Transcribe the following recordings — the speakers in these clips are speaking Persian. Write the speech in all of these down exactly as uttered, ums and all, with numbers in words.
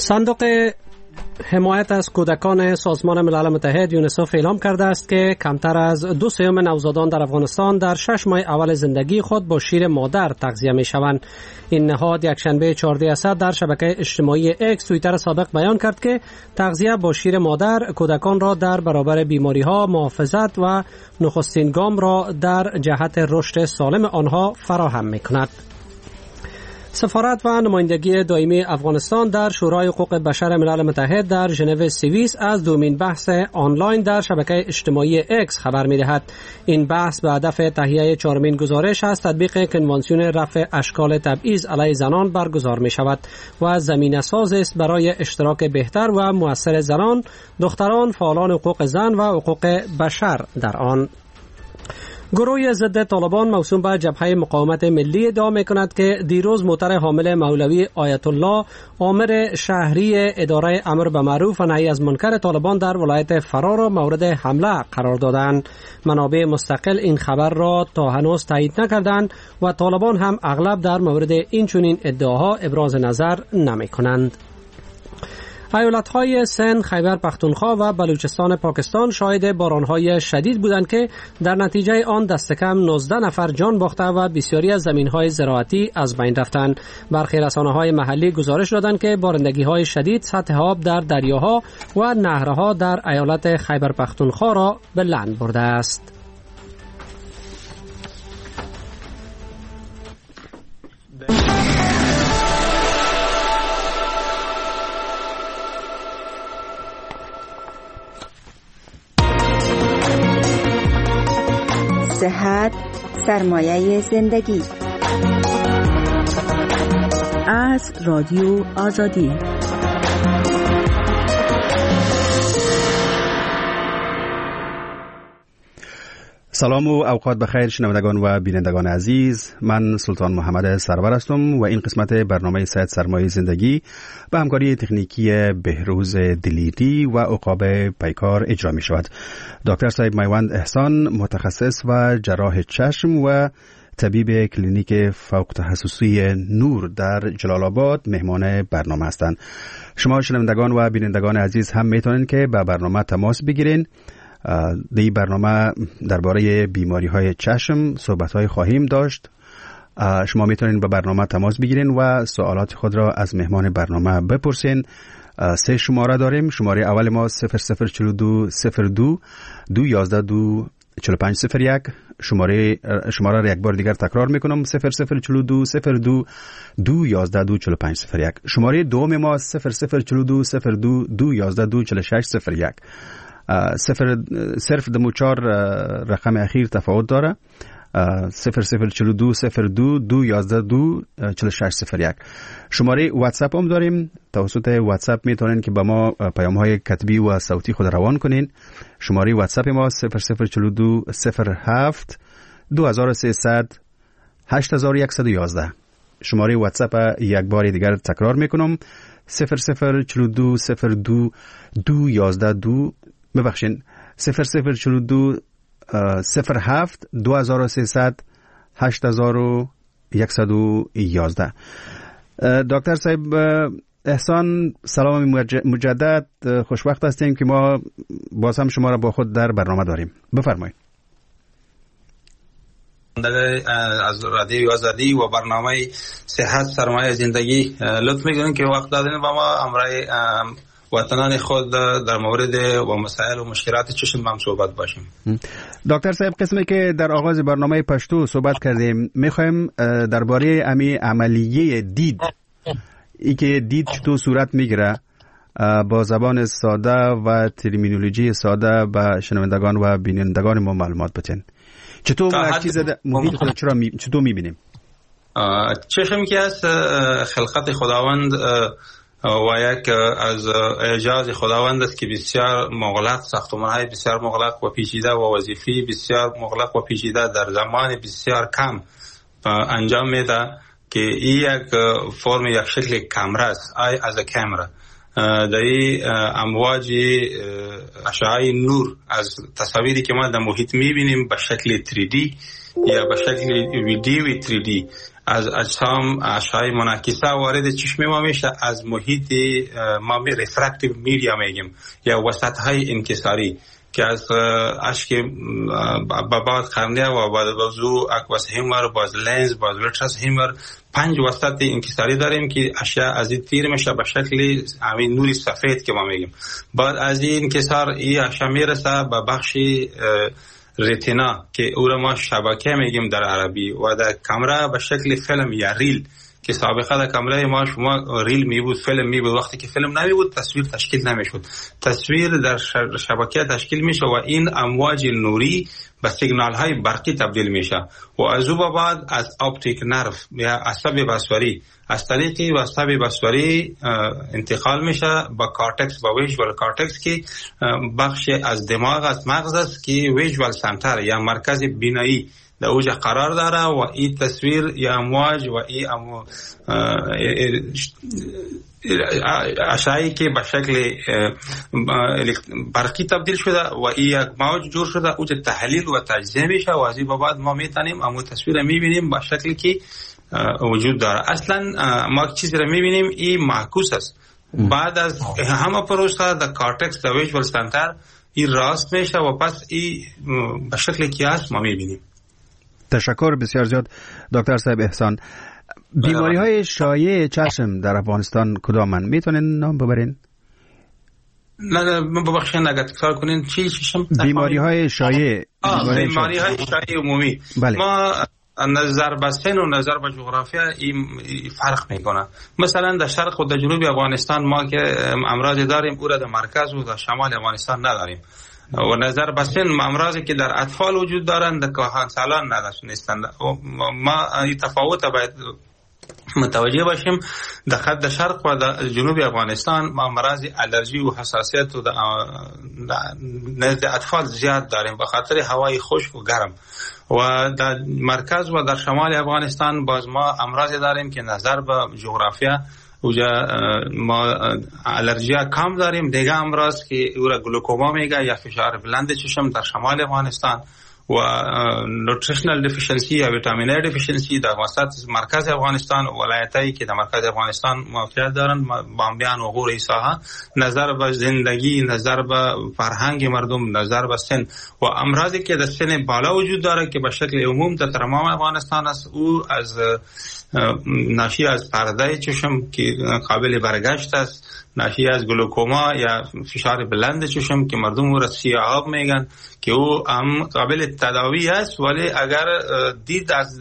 صندوق حمایت از کودکان سازمان ملل متحد یونیسف اعلام کرده است که کمتر از دو سوم نوزادان در افغانستان در شش ماه اول زندگی خود با شیر مادر تغذیه می شوند. این نهاد یکشنبه چهارده اسد در شبکه اجتماعی اکس توییتر سابق بیان کرد که تغذیه با شیر مادر کودکان را در برابر بیماری ها محافظت و نخستین گام را در جهت رشد سالم آنها فراهم می کند. سفارت و نمایندگی دائمی افغانستان در شورای حقوق بشر ملل متحد در ژنو سوئیس از دومین بحث آنلاین در شبکه اجتماعی اکس خبر می‌دهد. این بحث به هدف تهیه چهارمین گزارش از تطبیق کنوانسیون رفع اشکال تبعیض علیه زنان برگزار می‌شود و زمینه‌ساز است برای اشتراک بهتر و مؤثر زنان، دختران، فعالان حقوق زن و حقوق بشر در آن. گروه ضد طالبان موسوم به جبهه مقاومت ملی ادعا می‌کند که دیروز موتر حامل مولوی آیت الله آمر شهری اداره امر به معروف و نهی از منکر طالبان در ولایت فرا را مورد حمله قرار دادند. منابع مستقل این خبر را تا هنوز تایید نکردند و طالبان هم اغلب در مورد این چنین ادعاها ابراز نظر نمی‌کنند. ایالت‌های سند، خیبر پختونخوا و بلوچستان پاکستان شاهد باران‌های شدید بودند که در نتیجه آن دست کم نوزده نفر جان باخته و بسیاری از زمین‌های زراعتی از بین رفتند. برخی رسانه‌های محلی گزارش دادند که بارندگی‌های شدید سطح آب در دریاها و نهرها در ایالت خیبر پختونخوا را به لعن برده است. صحت سرمایه زندگی از رادیو آزادی. سلام و اوقات بخیر شنوندگان و بینندگان عزیز، من سلطان محمد سرور هستم و این قسمت برنامه صحت سرمایه زندگی به همکاری تکنیکی بهروز دلیری و عقاب پیکار اجرا می شود. دکتر صاحب میوند احسان، متخصص و جراح چشم و طبیب کلینیک فوق تخصصی نور در جلال آباد مهمان برنامه هستند. شما شنوندگان و بینندگان عزیز هم میتونید که به برنامه تماس بگیرین. در این برنامه درباره بیماری های چشم صحبت های خواهیم داشت. شما میتونید به برنامه تماس بگیرین و سوالات خود را از مهمان برنامه بپرسین. سه شماره داریم. شماره اول ما صفر صفر چهل و دو صفر دو دو یازده دو چهل و پنج صفر یک. شماره شماره را یک بار دیگر تکرار میکنم، صفر صفر چهل و دو صفر دو دو یازده دو چهل و پنج صفر یک. شماره دوم ما صفر صفر چهل و دو صفر دو دو یازده دو چهل و شش صفر یک. صفر صرف دمو چار رقم اخیر تفاوت داره. صفر صفر چهل و دو صفر دو دو یازده دو چهل و شش صفر یک. شماره واتساپ هم داریم. توسط واتساپ میتونین که با ما پیام های کتبی و صوتی خود روان کنین. شماره واتساپ ما صفر صفر چهل و دو صفر هفت دو هزار و سیصد هشت هزار و صد و یازده. شماره واتساپ یک بار دیگر تکرار میکنم، صفر صفر چهل و دو صفر دو دو یازده دو ببخشین صفر صفر چهل و دو صفر هفت دو هزار و سیصد هشت هزار و صد و یازده. دکتر صاحب احسان، سلام مجدد، خوشوقت هستیم که ما باز هم شما را با خود در برنامه داریم. بفرمایید. از رادیو آزادی و برنامه صحت سرمایه زندگی لطف میکنین که وقت دادین با ما امرای وطنان خود در مورد و مسائل و مشکلات چشم هم صحبت باشیم. دکتر صاحب، قسمی که در آغاز برنامه پشتو صحبت کردیم میخوایم درباره امی عملیه دید، ای که دید چطور صورت میگیره، با زبان ساده و ترمینولوژی ساده به شنوندگان و بینندگان ما معلومات بدین. چطور یک چیز محیط خود چرا می... چطور میبینیم؟ چشم که از خلقت خداوند و یک از اعجاز خداوند است که بسیار مغلق، ساختمان‌های بسیار مغلق و پیچیده و وظیفه بسیار مغلق و پیچیده در زمان بسیار کم انجام میده که این یک فرم، یک شکل کامره است، ای از کامرا. در این امواج اشعه نور از تصاویری که ما در محیط میبینیم به شکل تری دی یا به شکل ویدیوی تری دی، از اجسام اشعه منعکسه وارد چشم ما میشه، از محیط ما می رفرکتیو میدیا میگیم یا وسط های انکساری که از اشک بعد قرنیه و بعد وضو اکواس هیمر، باز لنز، باز ویترس هیمر، پنج وسط انکساری داریم که اشیا از این تیر میشه به شکل همین نوری سفید که ما میگیم. بعد از این انکسار این اشیا میرسه به بخش رتینا که او را ما شبکه میگیم در عربی و در کامera به شکل فیلم یا ریل که سابقه در کامرای ما شما ریل می بود، فیلم می بود. وقتی که فیلم نمی بود تصویر تشکیل نمیشد، تصویر در شبکه تشکیل میشه و این امواج نوری به سیگنال های برقی تبدیل میشه و از او بعد از اپتیک نرو یا عصب بصری از طریق عصب بصری انتقال میشه با کارتکس، با ویژوال کارتکس که بخش از دماغ از مغز است که ویژوال سنتر یا مرکز بینایی در اوج قرار داره و این تصویر یا امواج و این اشعه‌ای که به شکل برقی تبدیل شده و این یک موج جور شده اوج تحلیل و تجزیه میشه و از این بعد ما میتونیم امو تصویر میبینیم به شکلی که وجود داره. اصلا ما چیزی رو میبینیم این معکوس است. بعد از همه پروسه در کارتکس در ویژوال سنتر این راست میشه و پس این به شکلی که هست ما میبینیم. تشکر بسیار زیاد دکتر صاحب احسان. بیماری های شایع چشم در افغانستان کدامن؟ میتونین نام ببرین؟ نه ببخشید اگر تکرار کنین. چی چشم؟ بیماری های شایع. بیماری های شایع عمومی. بله. ما نظر به سن و نظر به جغرافیا این فرق میکنه. مثلا در شرق و در جنوب افغانستان ما که امراض داریم او را در مرکز و در شمال افغانستان نداریم. و نظر به سن امراضی که در اطفال وجود دارند در کهنسالان نداشتند. ما این تفاوت باید متوجه باشیم. در خط شرق و در جنوب افغانستان ما امراض الرژی و حساسیت و نزد اطفال زیاد داریم به خاطر هوای خشک و گرم. و در مرکز و در شمال افغانستان باز ما امراض داریم که نظر به جغرافیا اوجا ما الرژیا کم داریم. دیگه امراض که او را گلوکوما میگه یا فشار بلند چشم در شمال افغانستان و نوتریشنال دیفیشنسی یا ویتامین ای دیفیشنسی در وسط مرکز افغانستان و ولایتایی که در مرکز افغانستان موقعیت دارند بامبیان و غور ایساها. نظر به زندگی، نظر به فرهنگ مردم، نظر به سن و امراضی که در سن بالا وجود داره که به شکل عموم در تمام افغانستان است، او از ناشی از پرده چشم که قابل برگشت است، ناشی از گلوکوما یا فشار بلند چشم که مردم او را سیاهاب میگن که او هم قابل تداوی است، ولی اگر دید از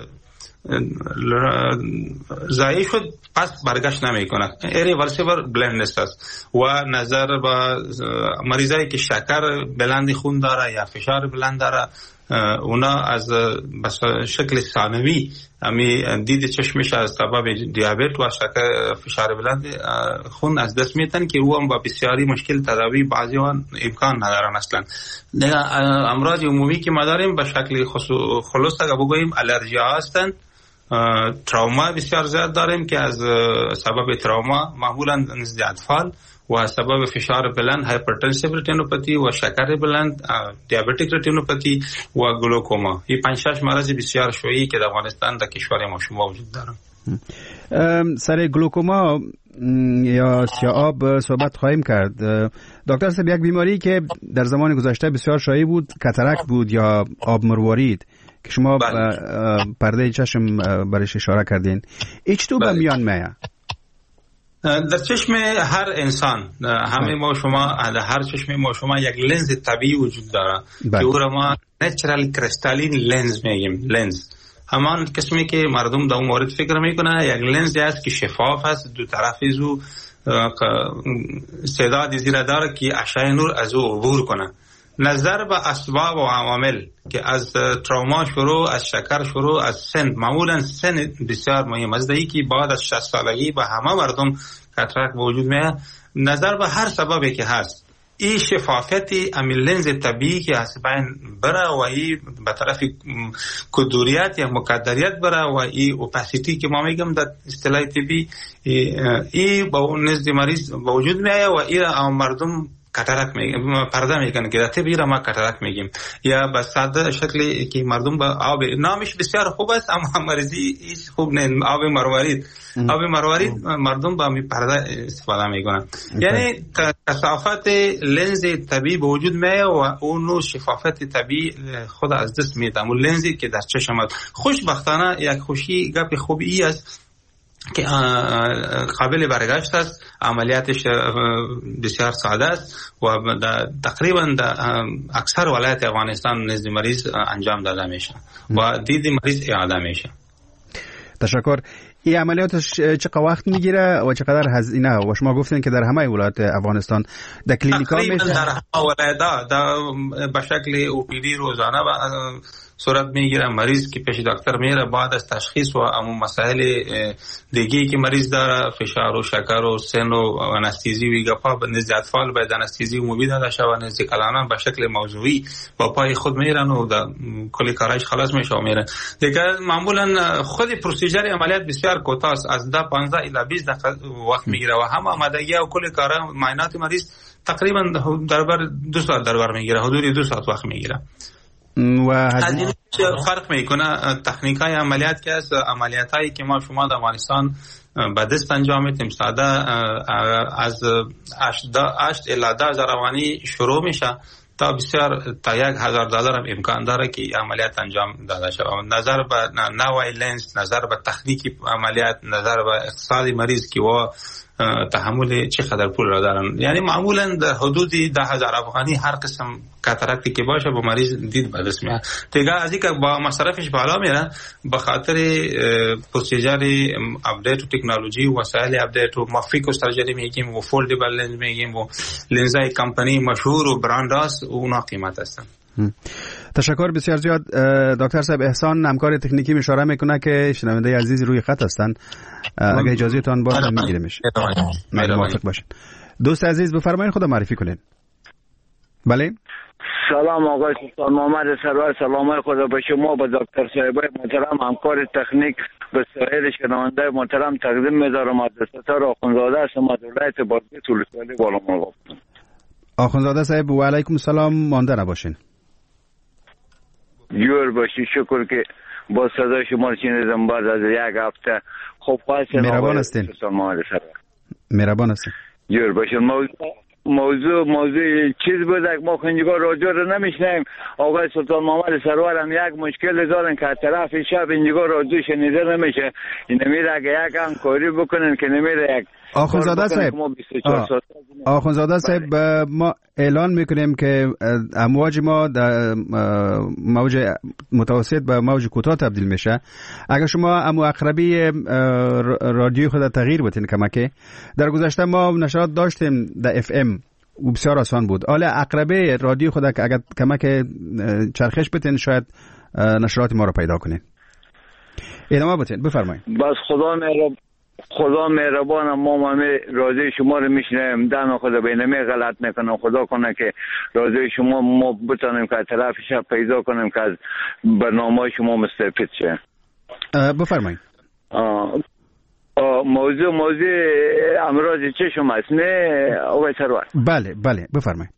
ضعیف شد پس برگشت نمی کند. ایریورسیبل بلندنس است. و نظر به مریضایی که شکر بلند خون داره یا فشار بلند داره اونا از شکل ثانوی امی دید چشمش از سبب دیابت و شکر فشار بلند خون از دست میتن که او هم با بسیاری مشکل تداوی بعضی آن امکان ندارن اصلا. امراض عمومی که ما داریم به شکل خلاص اگه بگوییم الرژیا هستند. تراوما بسیار زیاد داریم که از سبب تراوما معمولا نزد اطفال و سبب فشار بلند هایپرتنسیو رتینوپاتی و شکر بلند دیابتیک رتینوپاتی و گلوکوما. این پنج شش مرض بسیار شایعی که در افغانستان در کشور ما شما وجود دارن. سر گلوکوما یا سیاهاب صحبت خواهیم کرد. دکتر صاحب، یک بیماری که در زمان گذشته بسیار شایع بود کاتاراکت بود یا آب مروارید که شما پرده چشم برش اشاره کردین. ایچ تو به میان میه؟ در چشم هر انسان، همه ما شما در هر چشم ما شما یک لنز طبیعی وجود داره که او را ما نچرال کریستالین لنز میگیم. لنز همان قسمی که مردم در اون مورد فکر میکنه یک لنز است که شفاف است، دو طرفی زو استعداد زیرا داره که اشعه نور از او عبور کنه. نظر به اسباب و عوامل که از تروما شروع، از شکر شروع، از سن، معمولا سن بسیار مهم است. ای که بعد از شصت سالگی به همه مردم کاتاراکت وجود میاد. نظر به هر سببی که هست این شفافیتی امی لنز طبیعی که از بین بره و این به طرف کدوریت یا مقدریت بره و این اوپاسیتی که ما میگم در اصطلاح طبی این با اون نزد مریض با وجود میاد و این مردم کاتاراک میگیم، پرده میکنه که طبی را ما کاتاراک میگیم، یا به ساده شکلی که مردم به آب، نامش بسیار خوب است اما مریضی هیچ خوب نه، آب مروارید. آب مروارید مردم با می پرده استفاده میکنن. یعنی کثافت لنز طبی به وجود میاد و اون شفافیت طبی خود از دست میده. اون لنزی که در چشم خوشبختانه یک خوشی گپ خوبی است که قابل برگشت است، عملیاتش بسیار ساده است و تقریبا در اکثر ولایت افغانستان نزد مریض انجام داده میشه و دید مریض اعاده میشه. تشکر. این عملیاتش چقدر وقت میگیره و چقدر هزینه؟ و شما گفتین که در همه ولایت افغانستان در کلینیکا میشه؟ در همه ولایت به شکل او پی دی روزانه صورت میگیره. مریض که پیش دکتر میره بعد از تشخیص و امون مسائل دیگه که مریض داره، فشار و شکر و سن و انستیزی و گپا، نزد اطفال باید انستیزی عمومی داده شود، نزد کلانان به شکل موضوعی با پای خود میرن و کلی کارش خلاص میشه و میرن دیگه. معمولا خود پروسیجر عملیات بسیار کوتاه است، از ده پانزده الی بیست دقیقه وقت میگیره و همه آمادگی و کلی کارا معاینات مریض تقریبا در بر دو ساعت در بر میگیره، حدود دو ساعت وقت میگیره. و هزینه فرق میکنه. تکنیکای عملیات که است، عملیاتایی که ما شما در افغانستان به دست انجام میدیم ساده از هشت الی ده هزار افغانی شروع میشه تا بسیار تا یک هزار دلار هم امکان داره که عملیات انجام داده شود. نظر به نوع لنز، نظر به تکنیک عملیات، نظر به اقتصاد مریض که و تحمل چقدر پول را دارن. یعنی معمولا در حدود ده هزار افغانی هر قسم کاتاراکتی که باشه با مریض دید به دست میاد. دیگه از اینکه با مصرفش بالا میره به خاطر پروسیجر اپدیت و تکنولوژی و وسایل اپدیت و ما فیکو سرجری میگیم و فولدبل لنز میگیم و لنزای کمپانی مشهور و برند است، اونا قیمت هستن. تشکر بسیار زیاد. دکتر صاحب احسان همکار تکنیکی اشاره میکنه که شنونده عزیز روی خط هستن، اگه اجازه تان باشه میگیرمش. موافق باشین. دوست عزیز بفرمایید خود معرفی کنین. بله. سلام آقای سلطان محمد سرور، سلام خدا به شما، به دکتر صاحبای محترم همکار تکنیک، به سایر شنونده محترم تقدیم می‌دارم. عبدالستار آخوندزاده هستم از ولایت بادغیس ولسوالی بالامرغ. آخوندزاده صاحب و علیکم السلام، مانده نباشین. جور باشی، شکر که با صدای شما شنیدم بعد از یک هفته. خوب هستین؟ مهربان هستین. مهربان هستین. جور باشین. موضوع موضوع موضوع چیز بود که ما خنجگاه راجع رو نمیشنیم. آقای سلطان محمد سرور هم یک مشکل دارن که طرف شب اینجا راجع شنیده نمیشه. این نمیره اگه یک همکاری بکنن که نمیره یک آخوندزاده صاحب. آخوندزاده صاحب ما اعلان میکنیم که امواج ما در موج متوسط به موج کوتاه تبدیل میشه. اگر شما امو اقربی رادیو خود تغییر بدین کمکی. در گذشته ما نشرات داشتیم در اف ام و بسیار آسان بود. حالا اقربی رادیو خود که اگر کمک چرخش بدین شاید نشرات ما رو پیدا کنین. ادامه بدین، بفرمایید. بس خدا مهربان، خدا مهربان. ما همه راضی شما رو میشنیم، دم خدا بینمی غلط میکنم. خدا کنه که راضی شما ما بتونیم که طرف شب پیدا کنیم که از برنامه شما مستفید شه. بفرمایید. موضوع موضوع امراض چشم است نه آقای سرور؟ بله بله بفرمایید.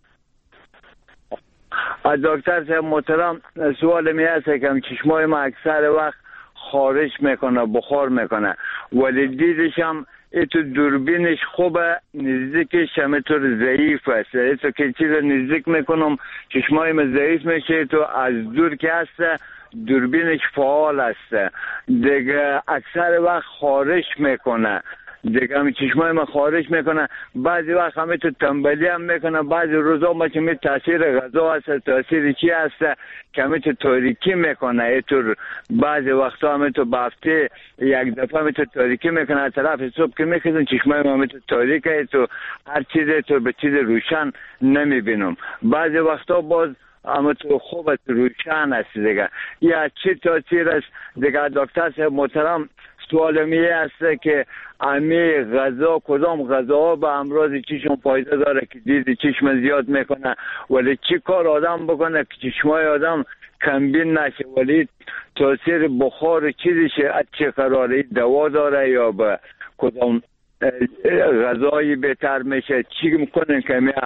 دکتر صاحب محترم، سوال می هست که چشمای ما اکثر وقت خارش میکنه، بخار میکنه، ولی دیدش هم ایتو دوربینش خوبه، نزدیکش هم ایتو ضعیف است. ایتو که چیز نزدیک میکنم چشمای ما ضعیف میشه، تو از دور که هست دوربینش فعال است. دیگه اکثر وقت خارش میکنه، دیگه همین چشمای ما خارش میکنه. بعضی وقت همه تو تنبلی هم میکنه. بعضی روزا ما که می تاثیر غذا هست، تاثیر چی هست که همه تو تاریکی میکنه. اینطور بعضی وقتا همه تو بافته یک دفعه همه تو تاریکی میکنه. از طرف صبح که میخیزن چشمای ما همه تو تاریکه، تو هر چیزی تو به چیز روشن نمیبینم. بعضی وقتا باز اما تو خوب است، روشن است. دیگه یا چی تاثیر است؟ دیگه دکتر صاحب محترم سوال میه است که امی غذا کدام غذا به امراض چشم فایده داره که دید چشم زیاد میکنه، ولی چی کار آدم بکنه که چشمای آدم کمبین نشه، ولی تاثیر بخار چیزشه چه قراره دوا داره یا به کدام غذایی بهتر میشه؟ چی میکنن که می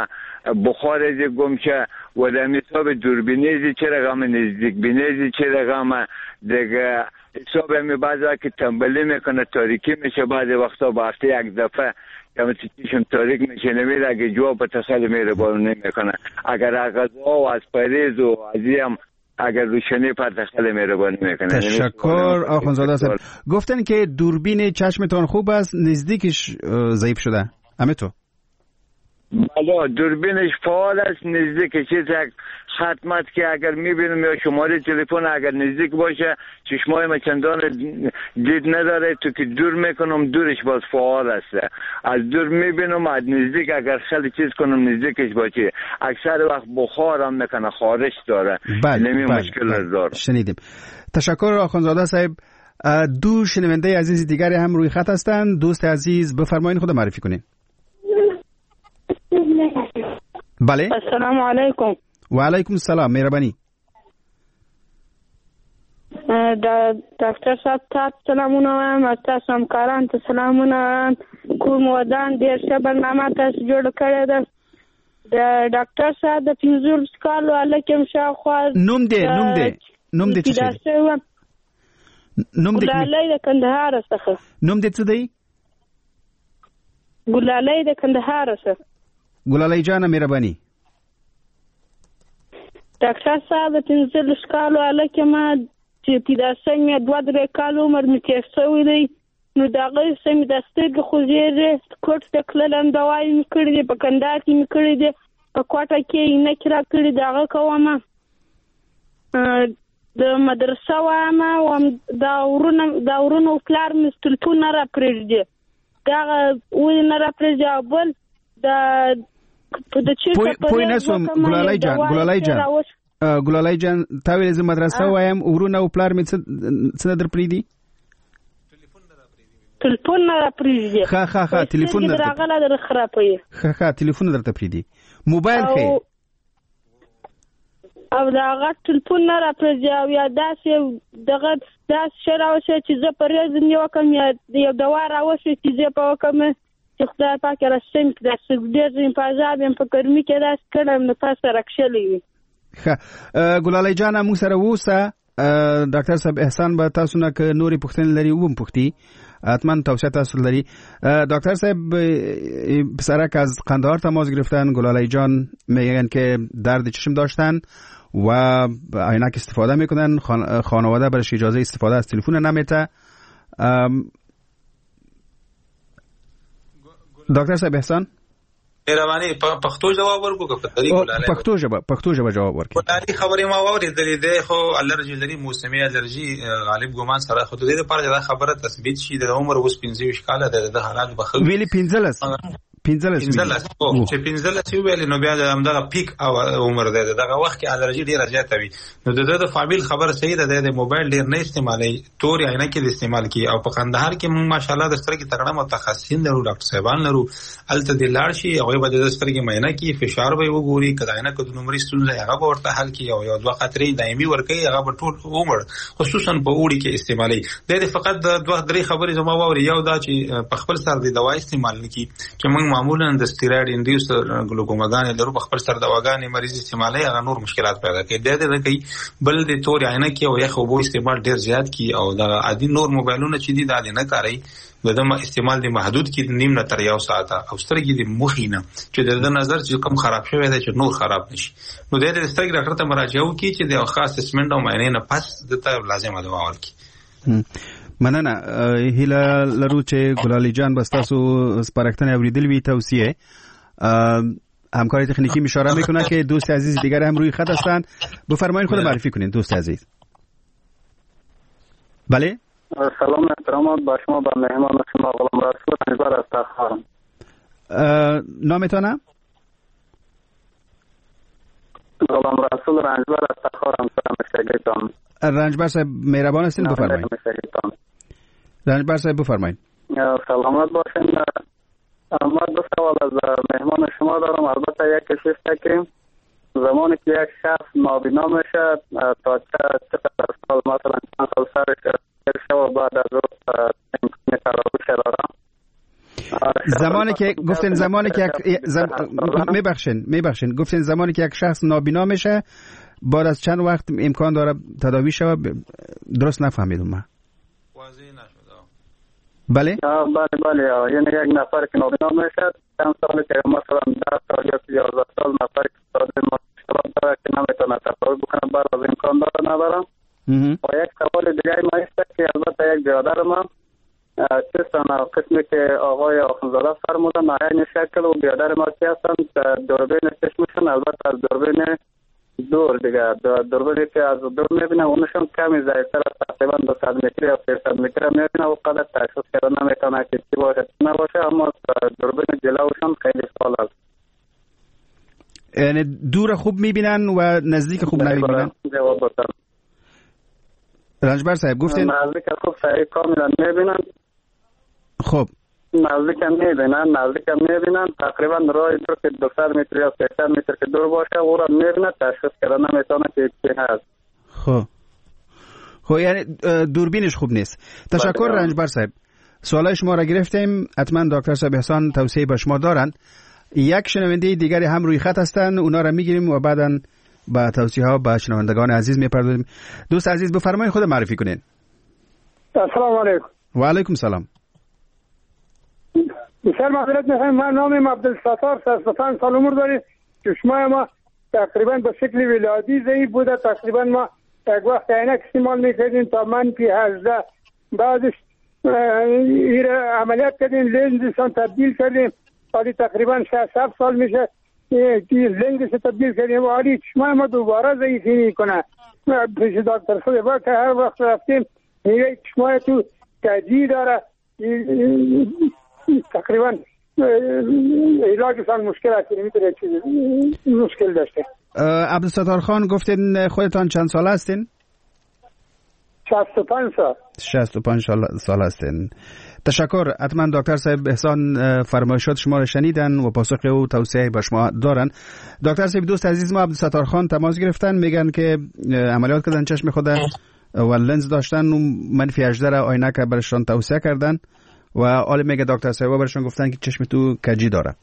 بخار از گم شه و در حساب دوربینیزی چه رقم نزدیک بینیزی چه رقم دیگه حساب همی بعضی که تنبلی میکنه تاریکی میشه بعضی وقتا با هفته یک دفعه یا مثل چیشم تاریک میشه نمیره اگه جواب به تخیل میره بارو نمیکنه اگر اغذا و از پریز و ازیم اگر روشنی پر تخیل میره بارو نمیکنه. تشکر آخوندزاده صاحب. گفتن که دوربین چشمتان خوب است نزدیکش ضعیف شده همه تو؟ بله دوربینش فعال است نزدیکش یک خدمت که اگر میبینم یا شماره تلفن اگر نزدیک باشه چشمای ما چندان دید نداره تو که دور میکنم دورش باز فعال است از دور میبینم از نزدیک اگر خیلی چیز کنم نزدیکش باشه اکثر وقت بخار هم میکنه خارش داره. بله نمی بله مشکل بله. داره. شنیدیم. تشکر آخوندزاده صاحب. دو شنونده عزیز دیگری هم روی خط هستند. دوست عزیز بفرمایید خود معرفی کنین. بله السلام علیکم. و علیکم السلام. مهربانی. ډاکټر صاحب تاسو سلامونه وایم تاسو همکاران ته سلامونه وایم کوم ودان ډیر ښه برنامه تاسو جوړ کړې ده د ډاکټر صاحب د پنځلس کالو هلک شاوخوا نوم دی نوم دی نوم دی څه دی نوم دی ګلالۍ د کندهار څخه نوم دی څه دی ګلالۍ د کندهار څخه ګلالۍ جانه مهرباني. ډاکټر صاحب د پنځلس کالو هلک ما چې پیدا څنګه دوه درې کال عمر مې تېر شوی دی نو د هغې څه مې د سترګې خوځېږي کوټ ته تللم دوایي مې کړي دي په کندهار کې مې کړي دي په کوټه کې عینکې را کړي د هغه کومه د مدرسه وایم دا ورونه دا ورونه پلار مې تلیفون نه را پرېږدي دغه ولې نه را پرېږدي او بل د چېرته پوه نه شوم ګلالۍ جان ګلالۍ جان ګلالۍ جان تا ویلې زه مدرسه وایم ورونه او پلار مې څه نه در پرېږدي تلیفون نه را پرېږدي ښه ښه ښه تلیفون درته راغله در خرابوي ښه ښه تلیفون درته پرېږدي موبایل ښه او د هغه تلیفون نه را پرېږدي او یا داسې دغه داسې شی راوشي چې زه پرهیز یې وکړم یا یو دوا راوشي چې زه په وکړم چې خدای پاک راسم کې داسې ډېر ځین په عذاب یم په ګرمي کې داسې کړم نو پاسه راکښلی وي. ښه ګلالۍ جانه موږ سره اوسه ډاکټر صاحب احسان به تاسو نه که نورې پوښتنې لري وم پوښتي حتما توصیه تاسو لري. دکتر صاحب پسرک از قندهار تماس گرفتن. گلالای جان میگن که درد چشم داشتن و عینک استفاده میکنن. خانواده برش اجازه استفاده از تلفن نمیده. دکتر صاحب احسان مهرباني پښتو جواب ورکو که په طریقو لاله پښتو جواب پښتو جواب ورکو. ولادي خبرې ما واورېدلې ده خو الرجی لري موسمي الرجی غالب ګمان سره خو د دې لپاره دا خبره تثبیت شي د عمر اوس پنځه ویشت کاله ده د حالات بخو ویلي پنځلس پنځلس پنځلس او چې پنځلس ویل نو بیا د همدغه پیک او عمر ده دغه وخت کې الرجی ډیره زیاته وي نو د د فامیل خبر صحیح ده د موبایل ډیر نه استعمالي تور عینه کې استعمال کی او په قندهار کې موږ ماشاءالله د سترګې تکړه متخصصین لرو ډاکټر صاحبان لرو الته د لاړ شي او به د سترګې معاینه کی فشار به وګوري کله عینه کې د نمبر ستونزه هغه به ورته حل کی او یو دوه خطرې دایمي ورکي هغه به ټول عمر خصوصا په وړي کې استعمالي د فقط د دوه درې خبرې زما واوري یو دا چې په خپل سر د دوا استعمال نکي چې موږ معمولا د سټیراید انډیوس ګلوکوماګان لرو په خپل سر دواګانې مریض استعمالي هغه نور مشکلات پیدا کوي د دې نه کوي بل د تور عینه کې او یخ وبو استعمال ډیر زیات کی او د عادي نور موبایلونو چې دي دا نه کوي د دې استعمال دی محدود کی نیم نه تر یو ساعت او سترګې د مخینه چې د نظر چې کم خراب شوی دی چې نور خراب نشي نو د دې سترګې ډاکټر ته مراجعه وکړي چې د خاص اسسمنټ او معاینې نه پس د ته لازمه دوا ورکړي. مننه. هیله لرو چې ګلالي جان بس تاسو سپارښتنه اوریدل وی توصیه همکاری تکنیکی اشاره میکنه که دوست عزیز دیگر هم روی خط هستند. بفرمایید خود معرفی کنید دوست عزیز. بله سلام احترامات با شما با مهمان شما غلام رسول رنجبر از تخارم. نامتانه؟ غلام رسول رنجبر از تخارم سلام شگیتان. رنجبر صاحب مهربان هستین بفرمایید. رنجبر صاحب بفرمایید. سلامت باشین. ما دو سوال از مهمان شما دارم. البته یک کشیش که زمانی که یک شخص نابینا میشه تا چه سال مثلا چند سال سرش شو بعد از اون امکان تراوش دارم. زمان زمانی که گفتین زمانی که یک زم... میبخشین میبخشین گفتین زمانی که یک شخص نابینا میشه بعد از چند وقت امکان داره تداوی شود؟ درست نفهمیدم من. واضح نشد. بله بله بله یعنی یک نفر که نابینا میشه چند سالی که مثلا ده سال یا یازده سال نفر که ساده مشکلات داره که نمیتونه تصاوی بکنه بعد از امکان داره ندارم. و یک سوال دیگه ما است که البته یک برادر ما چستان قسمی که آقای آخونزاده فرمودن این شکل و برادر ما که هستن دوربین چشمشون البته از دوربین دور دیگه دوربینی که از دور میبینه اونشون کمی ضعیفتر از تقریبا دو صد متری یا سیصد متری میبینه و قدر تشخیص کردن نمیتونه که چی باشه چی نباشه اما دوربین جلوشون خیلی سال است. یعنی دور خوب میبینن و نزدیک خوب نمیبینن؟ جواب بدم. رنجبر صاحب گفتین نزدیک خوب صحیح کاملا میبینن. خب نزدیک هم میبینن نزدیک هم میبینن تقریبا راه دور که دو صد متر یا سیصد متر که دور باشه او را میبینه تشخیص کردن نمیتونه که چی هست. خب خب یعنی دوربینش خوب نیست. تشکر رنجبر صاحب. سوالای شما را گرفتیم. حتما دکتر صاحب احسان توصیه به شما دارن. یک شنونده دیگری هم روی خط هستن اونا را میگیریم و بعداً با توصیه ها با شنوندگان عزیز میپردازیم. دوست عزیز بفرمایید خود معرفی کنین. السلام علیکم. و علیکم سلام. بسیار معذرت میخوایم. من نامم عبدالستار شصت و پنج سال عمر داریم. چشمای ما تقریبا به شکل ولادی ضعیف بوده. تقریبا ما یک وقت عینک استعمال میکردیم تا منفی هجده بعدش ایره عملیات کردیم لنزشان تبدیل کردیم حالی تقریبا شصت هفت سال میشه لنزش تبدیل کردیم و حالی چشمای ما دوباره ضعیفی میکنه. پیش دکتر صدبا که هر وقت رفتیم میگه چشمای تو کجی داره تقریبا علاجشان مشکل است. میتونه چیزی مشکل داشته. عبدالستار خان گفتین خودتان چند سال هستین؟ شصت و پنج سال. شصت و پنج سال هستین. تشکر. حتما دکتر صاحب احسان فرمایشات شما را شنیدن و پاسخ او توصیه به شما دارن. دکتر صاحب دوست عزیز ما عبدالستار خان تماس گرفتن میگن که عملیات کردن چشم خود و لنز داشتن و منفی هجده را عینک برشان توصیه کردن و حالا میگه دکتر صاحب برشان گفتن که چشم تو کجی داره.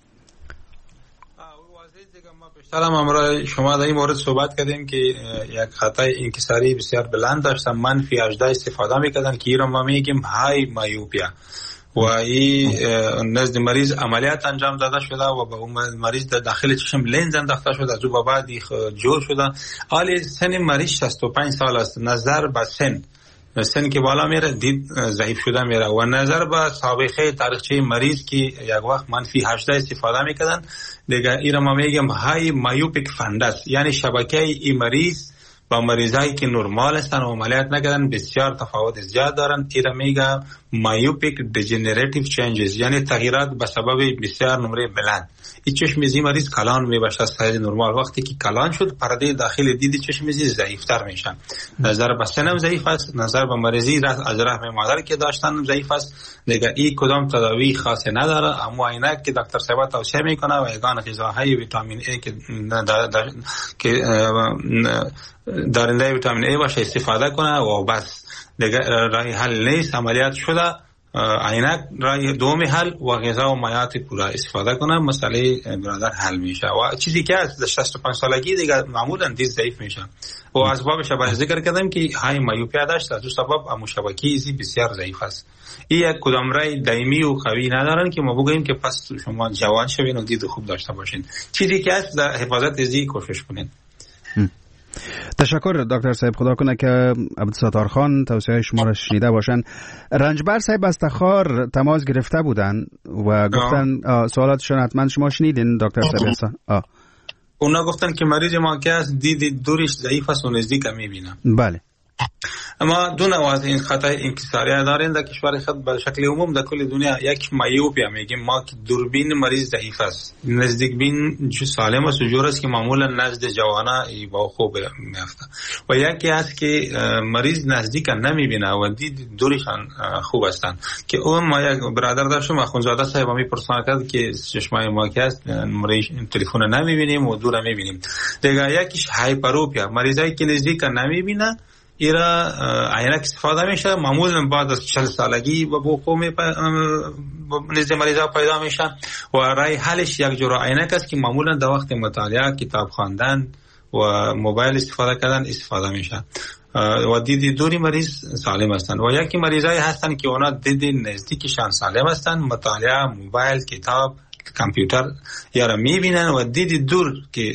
سلام امروز شما در این مورد صحبت کردیم که یک خطای انکساری بسیار بلند داشتن منفی هجده استفاده میکردن که این رو ما میگیم های مایوپیا و این نزد مریض عملیات انجام داده شده و به اون مریض در داخل چشم لنز انداخته شده از او بعد جور شده. حالی سن مریض شصت و پنج سال است. نظر به سن سن که بالا میره دید ضعیف شده میره و نظر به سابقه تاریخچه مریض که یک وقت منفی هجده استفاده میکردن دیگه این ما میگیم های مایوپیک فندس یعنی شبکه این مریض با مریضایی که نرمال هستن و عملیات نکردن بسیار تفاوت زیاد دارن. این میگه مایوپیک دیجنراتیو چینجز یعنی تغییرات به سبب بسیار نمره بلند. این چشمزی مریض کلان میبشه از سایز نرمال. وقتی که کلان شد پرده داخل دید چشمزی ضعیفتر میشن. نظر به سنم ضعیف است. نظر به مریضی از رحم مادر که داشتن ضعیف است. دیگه این کدام تداوی خاصی نداره. اما عینک که دکتر صاحب توصیه میکنه و یگان غذاهای ویتامین ای که که دارنده ویتامین ای باشه استفاده کنه و بس. دیگه راه حل نیست. عملیات شده عینک راه دوم حل و غذا و مایعات پورا استفاده کنه مسئله برادر حل میشه. و چیزی که از شصت و پنج سالگی دیگه معمولا دید ضعیف میشه و اسبابش باید ذکر کردم که های مایوپیا داشت از دو سبب امو شبکه‌ای بسیار ضعیف است. این یک کدام رای دائمی و قوی ندارن که ما بگیم که پس شما جوان شوین و دید خوب داشته باشین. چیزی که از حفاظت ازی کوشش کنین. تشکر دکتر صاحب. خدا کنه که عبدالستار خان توصیه شما را شنیده باشن. رنجبر صاحب از تخار تماس گرفته بودن و گفتن سوالاتشون حتما شما شنیدین دکتر صاحب. آه. اونا گفتن که مریض ما که است دید دورش ضعیف است و نزدیک میبینه. بله. اما دو نوع از این خطای انکساری دارین در کشور خود به شکل عموم در کل دنیا. یک مایوپیا میگیم ما که دوربین مریض ضعیف است. نزدیک بین جو سالم است و جور است که معمولا نزد جوانا با خوب میافته و یکی است که مریض نزدیک نمیبینه و دید دورشان خوب هستند که اون ما یک برادر داشتم اخوندزاده صاحب میپرسن کرد که چشمای ما که است مریض تلفن نمیبینیم و دور میبینیم. دیگه یکیش هایپروپیا مریضایی که نزدیک نمیبینه ایرا عینک استفاده میشه. معمولا بعد از چهل سالگی و بوقوم نزد مریضا پیدا میشه و رای حلش یک جور عینک است که معمولا در وقت مطالعه، کتاب خواندن و موبایل استفاده کردن استفاده میشه و دید دوری مریض سالم هستند و یکی مریضایی هستند که اونا دید نزدیکشان سالم هستند، مطالعه، موبایل، کتاب، کامپیوتر یا را میبینن و دید دور که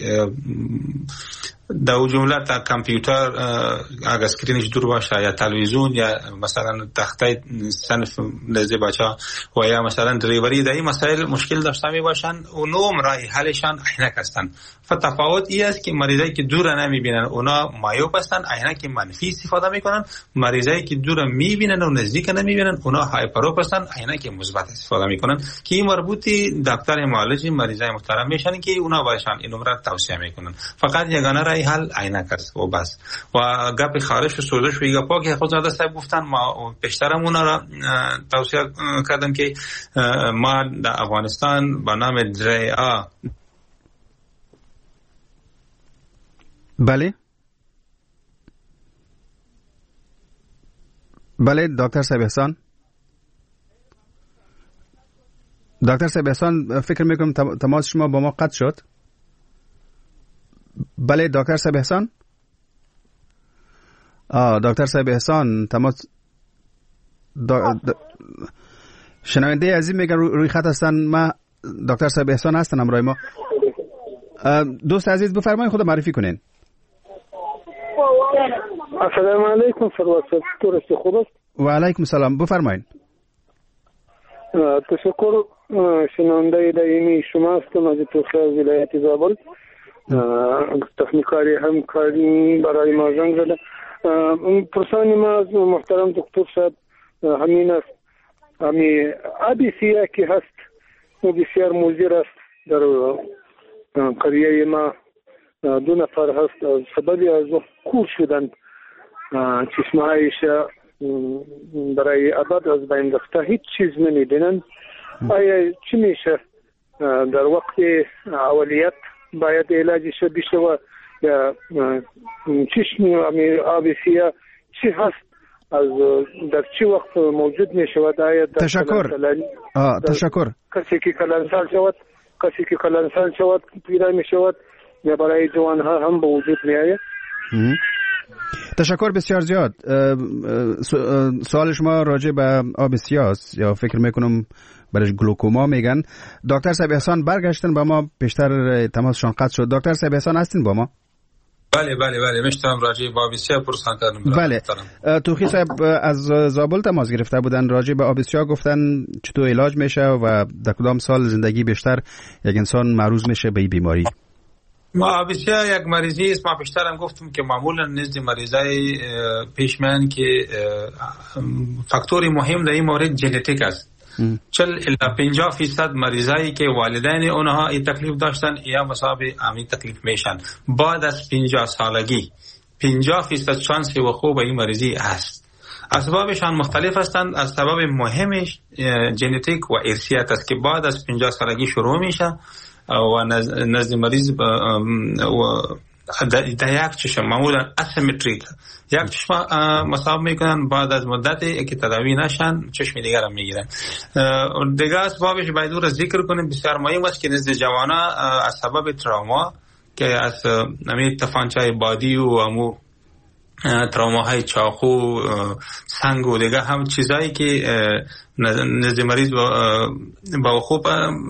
در جمله تا کامپیوتر اگر اسکرینش دور باشه یا تلویزیون یا مثلا تخته صنف نزد بچه‌ها و یا مثلا دریوری در این مسائل مشکل داشته می باشن اونم راه حلشان عینک هستند. فتفاوت این است که مریضایی که دور نمیبینن اونا مایوب هستند، عینک منفی استفاده میکنن. مریضایی که دور میبینن و نزدیک نمیبینن اونا هایپروپ هستند، عینک مثبت استفاده میکنن که این مربوطی دکتر معالج مریضای محترم میشن که اونا باشن این نمره توصیه میکنن. فقط یگانه راه حل عینک است و بس. و گپ خارش و سوزش و گپا که خود زاده صاحب گفتن ما پیشترم اونا را توصیه کردم که ما در افغانستان با نام دریا. بله بله دکتر صاحب احسان دکتر صاحب احسان فکر میکنم تماس شما با ما قطع شد. بله دکتر صاحب احسان آه دکتر صاحب احسان تماس دا... دا... شنونده عزیز میگن روی خط هستن. ما دکتر صاحب احسان هستن همراه ما. دوست عزیز بفرمایید خود معرفی کنین. السلام علیکم فروت درست خوب است؟ و علیکم السلام بفرمایید. تشکر. شنونده دائمی شما هستم از توخی ولایت زابل. تکنیکاری همکاری برای ما زنگ زده. پرسان ما از محترم دکتر صاحب همین است، همین آبی سیاه که هست و بسیار مضر است. در قریه ما دو نفر هست از سببی از کور شدند، چشمه هایش برای ابد از بین رفته، هیچ چیز نمیبینند. آیا چی میشه در وقت اولیت باید علاجش بشه و یا چشم آب سیاه چی هست، از در چی وقت موجود می شود؟ آیا تشکر آه تشکر کسی که کلانسال شود کسی که کلانسال شود پیدا می شود یا برای جوان ها هم به وجود می آید؟ تشکر بسیار زیاد. سوال شما راجع به آب سیاه است یا فکر میکنم برای گلوکوما میگن. دکتر صاحب احسان برگشتن با ما، پیشتر تماسشان قطع شد. دکتر صاحب احسان هستین با ما؟ بله بله بله میشتم راجع به آب سیاه پرسان کردم. بله توخی صاحب از زابل تماس گرفته بودن، راجع به آب سیاه گفتن چطور علاج میشه و در کدام سال زندگی بیشتر یک انسان معرض میشه به این بیماری. ما آب سیاه یک مریضی است. ما پیشترم گفتم که معمولا نزد مریضای پیشمن که فاکتوری مهم در این مورد ژنتیک است. چل الی پنجاه فیصد مریضایی که والدین اونها این تکلیف داشتن یا مصاب همین تکلیف میشن بعد از پنجاه سالگی پنجاه فیصد شانس وقوع به این مریضی است. اسبابشان مختلف هستند. از سبب مهمش ژنتیک و ارثیات است که بعد از پنجاه سالگی شروع میشه و نزد مریض و در یک چشم معمولا اسیمتریک یک چشم مصاب میکنن، بعد از مدتی که تداوی نشن چشم دیگر هم میگیرن. دیگر اسبابش باید رو ذکر کنیم. بسیار مهم است که نزد جوانا از سبب تراما که از همین تفانچه بادی و امو تراماهای چاقو، سنگ و دیگر هم چیزایی که نزد مریض با خوب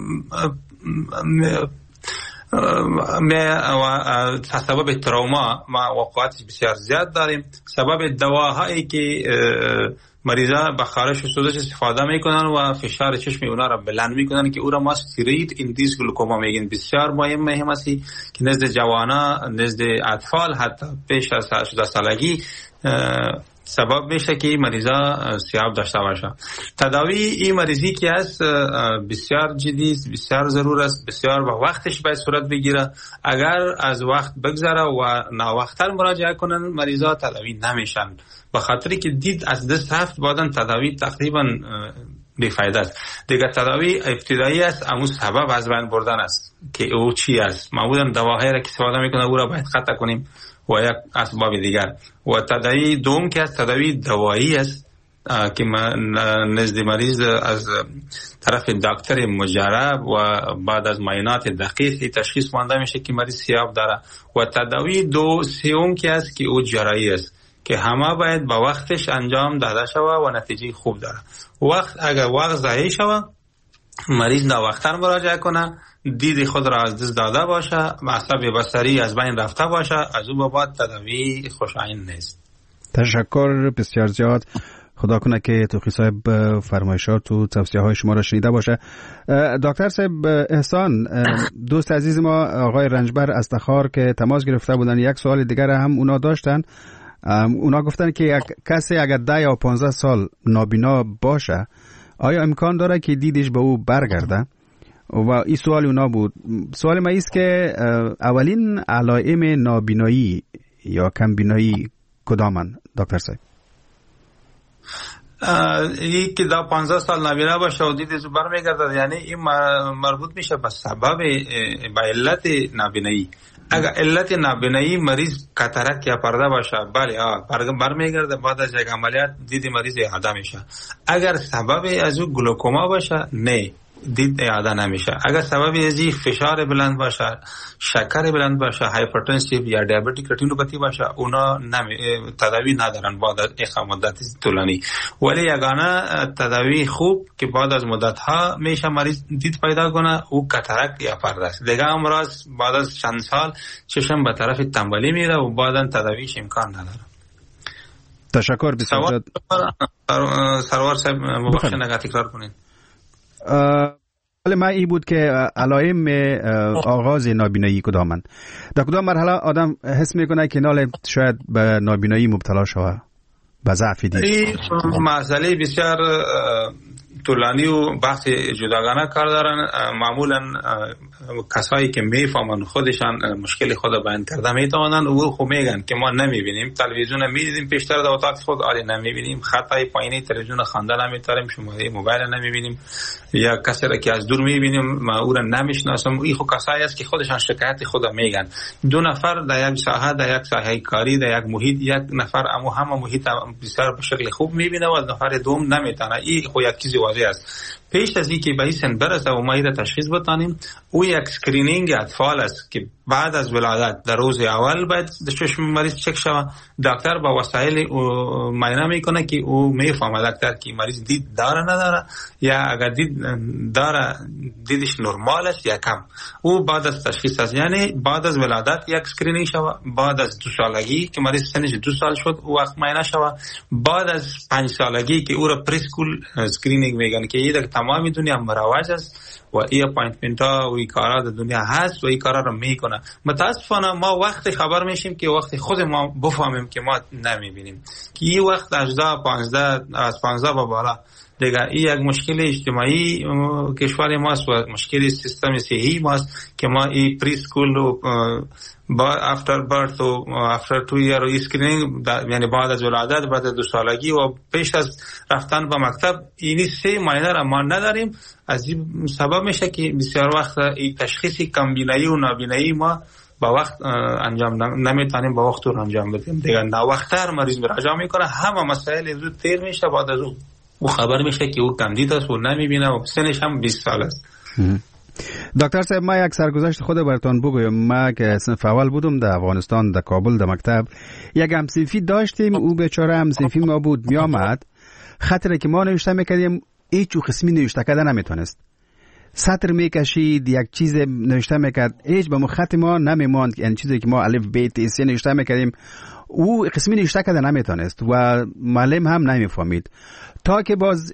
و سبب تروما ما وقوعات بسیار زیاد داریم. سبب دواهایی که مریضا به خارش و سوزش استفاده میکنن و فشار چشم اونا را بلند میکنن که او را ما استیروید ایندیس گلوکوما میگن. بسیار مهم مهم است که نزد جوانا، نزد اطفال حتی پیش از هجده سالگی سبب میشه که مریضا سیاه داشته باشه. تداوی این مریضی که است بسیار جدی است، بسیار ضرور است، بسیار با وقتش باید صورت بگیره. اگر از وقت بگذره و ناوقتر مراجعه کنن مریضا تداوی نمیشن، به خاطری که دید از دست هفت بعدن تداوی تقریبا بیفایده است. دیگه تداوی ابتدایی است، اما سبب از بین بردن است که او چی است. معمولا دواهایی را که استفاده میکنه او را باید قطع کنیم و یک اسباب دیگر. و تداوی دوم که از تداوی دوایی است که نزد مریض از طرف دکتر مجرب و بعد از معاینات دقیق تشخیص مانده میشه که مریض سیاب داره. و تداوی دو سوم که است که او جراحی است که همه باید با وقتش انجام داده شود و نتیجه خوب داره. وقت اگر وقت ضایع شود مریض ناوقتاً مراجعه کنه، دید خود را از دست داده باشه، عصب بصری از بین رفته باشه، از او به بعد تداوی خوشایند نیست. تشکر بسیار زیاد. خدا کنه که توخی صاحب فرمایشات و توصیه های شما را شنیده باشه. دکتر صاحب احسان، دوست عزیز ما آقای رنجبر از تخار که تماس گرفته بودن، یک سوال دیگر هم اونا داشتن. اونا گفتن که یک کسی اگر ده یا پانزده سال نابینا باشه آیا امکان داره که دیدش به او برگرده؟ و این سوال اونا بود. سوال ما ایست که اولین علائم نابینایی یا کمبینایی کدامن دکتر صاحب؟ این که دا پانزده سال نابینا باشه و دیدش برمیگرده، یعنی این مربوط میشه به سبب به علت نابینایی. اگر علت نابینایی مریض کاتاراکت یا پرده باشه، بله برمیگرده، بعد از یک عملیات دید مریض اعاده میشه. اگر سبب از او گلوکوما باشه نه، دید اعاده نمیشه. اگر سبب ازی فشار بلند باشه، شکر بلند باشه، هایپرتنسیو یا دیابتیک رتینوپاتی باشه، اونا نمی تداوی ندارن بعد از یک مدت طولانی. ولی یگانه تداوی خوب که بعد از مدت ها میشه مریض دید پیدا کنه او کاتاراکت یا پرده است. دیگه امراض بعد از چند سال چشم به طرف تنبلی میره و بعداً تداویش امکان نداره. تشکر بسیار. سروار صاحب مبخشید اگر تکرار کنین. حال ما ای بود که علائم آغاز نابینایی کدامن؟ در کدام مرحله آدم حس میکنه که نال شاید به نابینایی مبتلا شوه، به ضعف دید؟ این مسئله بسیار طولانی و بحث جداگانه کار دارن. معمولا کسایی که میفهمن خودشان مشکل خود بیان کرده میتوانن و خود میگن که ما نمیبینیم، تلویزیون میدیدیم پیشتر در اتاق خود آلی نمیبینیم، خطای پایینی تلویزیون خانده نمیتاریم، شماره موبایل نمیبینیم، یا کسی را که از دور میبینیم ما او را نمیشناسم. این خود کسایی است که خودشان شکایت خود میگن. دو نفر در یک ساحه، در یک ساحه کاری، در یک محیط، یک نفر اما همه محیط بسیار به شکل خوب میبینه و نفر دوم نمیتونه. این خود یک چیز واضح است. پیش از اینکه به این سن برسه و ما این تشخیص بتانیم، او یک اسکرینینگ اطفال است که بعد از ولادت در روز اول باید چشم مریض چک شود. دکتر با وسایل معاینه میکنه که او میفهمه دکتر که مریض دید داره نداره، یا اگر دید داره دیدش نرمال است یا کم. او بعد از تشخیص است، یعنی بعد از ولادت یک اسکرینینگ شود، بعد از دو سالگی که مریض سنش دو سال شد او وقت معاینه شود، بعد از پنج سالگی که او را پریسکول اسکرینینگ میگن که این تمام دنیا مروج است و این اپاینتمنت ها و این کارا در دنیا هست و این کارا رو میکنه. متاسفانه ما وقت خبر میشیم که وقت خود ما بفهمیم که ما نمیبینیم که این وقت هجده پانزده از پانزده به بالا دیگه این یک مشکل اجتماعی کشور ماست و مشکل سیستم صحی ماست که ما این پریسکول و با افتر برث و افتر تو اییر و اسکرینینگ، یعنی بعد از ولادت، بعد از دو سالگی و پیش از رفتن به مکتب، اینی سه معاینه را ما نداریم. از این سبب میشه که بسیار وقت این تشخیص کمبینایی و نابینایی ما با وقت انجام نمیتونیم با وقت رو انجام بدیم. دیگه ناوقتر مریض مراجعه میکنه، همه مسائل زود تیر میشه، بعد از او خبر میشه که او کاندید است و نمیبینه و سنش هم بیست سال است. دکتر صاحب، ما یک سرگذشت خود براتون بگویم. ما که صنف اول بودم در افغانستان، در کابل، در مکتب، یک همصنفی داشتیم. او بیچاره همصنفی ما بود، میامد خاطر که ما نوشته میکردیم هیچ قسمی نوشته کردن نمیتونست. سطر میکشید، یک چیز نوشته میکرد، هیچ به خط ما نمیماند، یعنی چیزی که ما الف ب ت س نوشته میکردیم او قسمی نوشته کردن نمیتونست و معلم هم نمیفهمید، تا که باز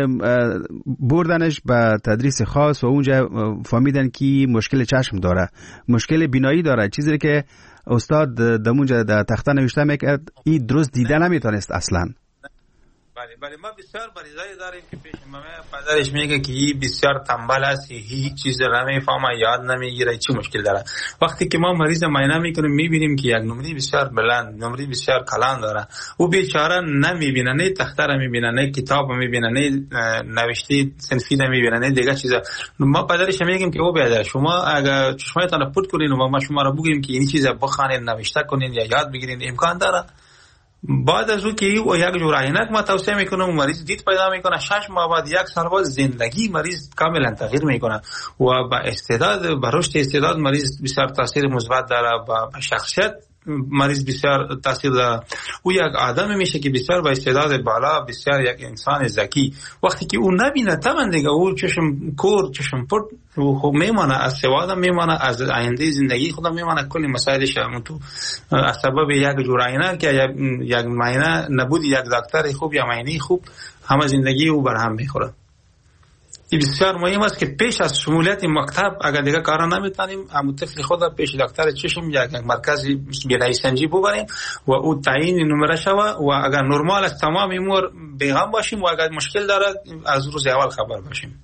بردنش به تدریس خاص و اونجا فهمیدن که مشکل چشم داره، مشکل بینایی داره، چیزی که استاد دمونجا در تخته نوشته میکرد این درست دیده نمیتونست اصلا. بله بله ما بسیار مریضایی داریم که پیش ما پدرش میگه که این بسیار تنبل است، هیچ چیز را نمیفهمه، یاد نمیگیره، چی مشکل داره. وقتی که ما مریض معاینه میکنیم میبینیم که یک نمره بسیار بلند، نمره بسیار کلان داره. او بیچاره نمیبینه، نه تخته را میبینه، نه کتاب میبینه، نه نوشته صنفی نمیبینه، نه دیگه چیزا. ما پدرش میگیم که او بیادر شما اگر چشمایتان پوت کنین و ما شما را بگیم که این چیزا بخوانید، نوشته کنین یا یاد بگیرین، امکان داره. بعد از اون که او یک جور عینک ما توصیه میکنم، مریض دید پیدا میکنه، شش ماه بعد یک سال بعد زندگی مریض کاملا تغییر میکنه و با استعداد، با رشد استعداد مریض بسیار تاثیر مثبت داره، با شخصیت مریض بسیار تاثیر داره. او یک آدم میشه که بسیار با استعداد بالا، بسیار یک انسان ذکی. وقتی که او نبینه طبعا دیگه او چشم کور، چشم پرت خب میمانه، از سواد میمانه، از آینده زندگی خودم میمانه، کلی مسائلش همون تو از سبب یک جور عینه که یک معاینه نبود، یک دکتر خوب یا معاینه خوب، همه زندگی او بر هم میخوره. این بسیار مهم است که پیش از شمولیت مکتب اگر دیگه کارا نمیتونیم، همو طفل خود پیش دکتر چشم یا یک مرکز بینایی سنجی ببریم و او تعیین نمره شوه و اگر نرمال است تمام امور بیغم باشیم و اگر مشکل داره از روز اول خبر باشیم.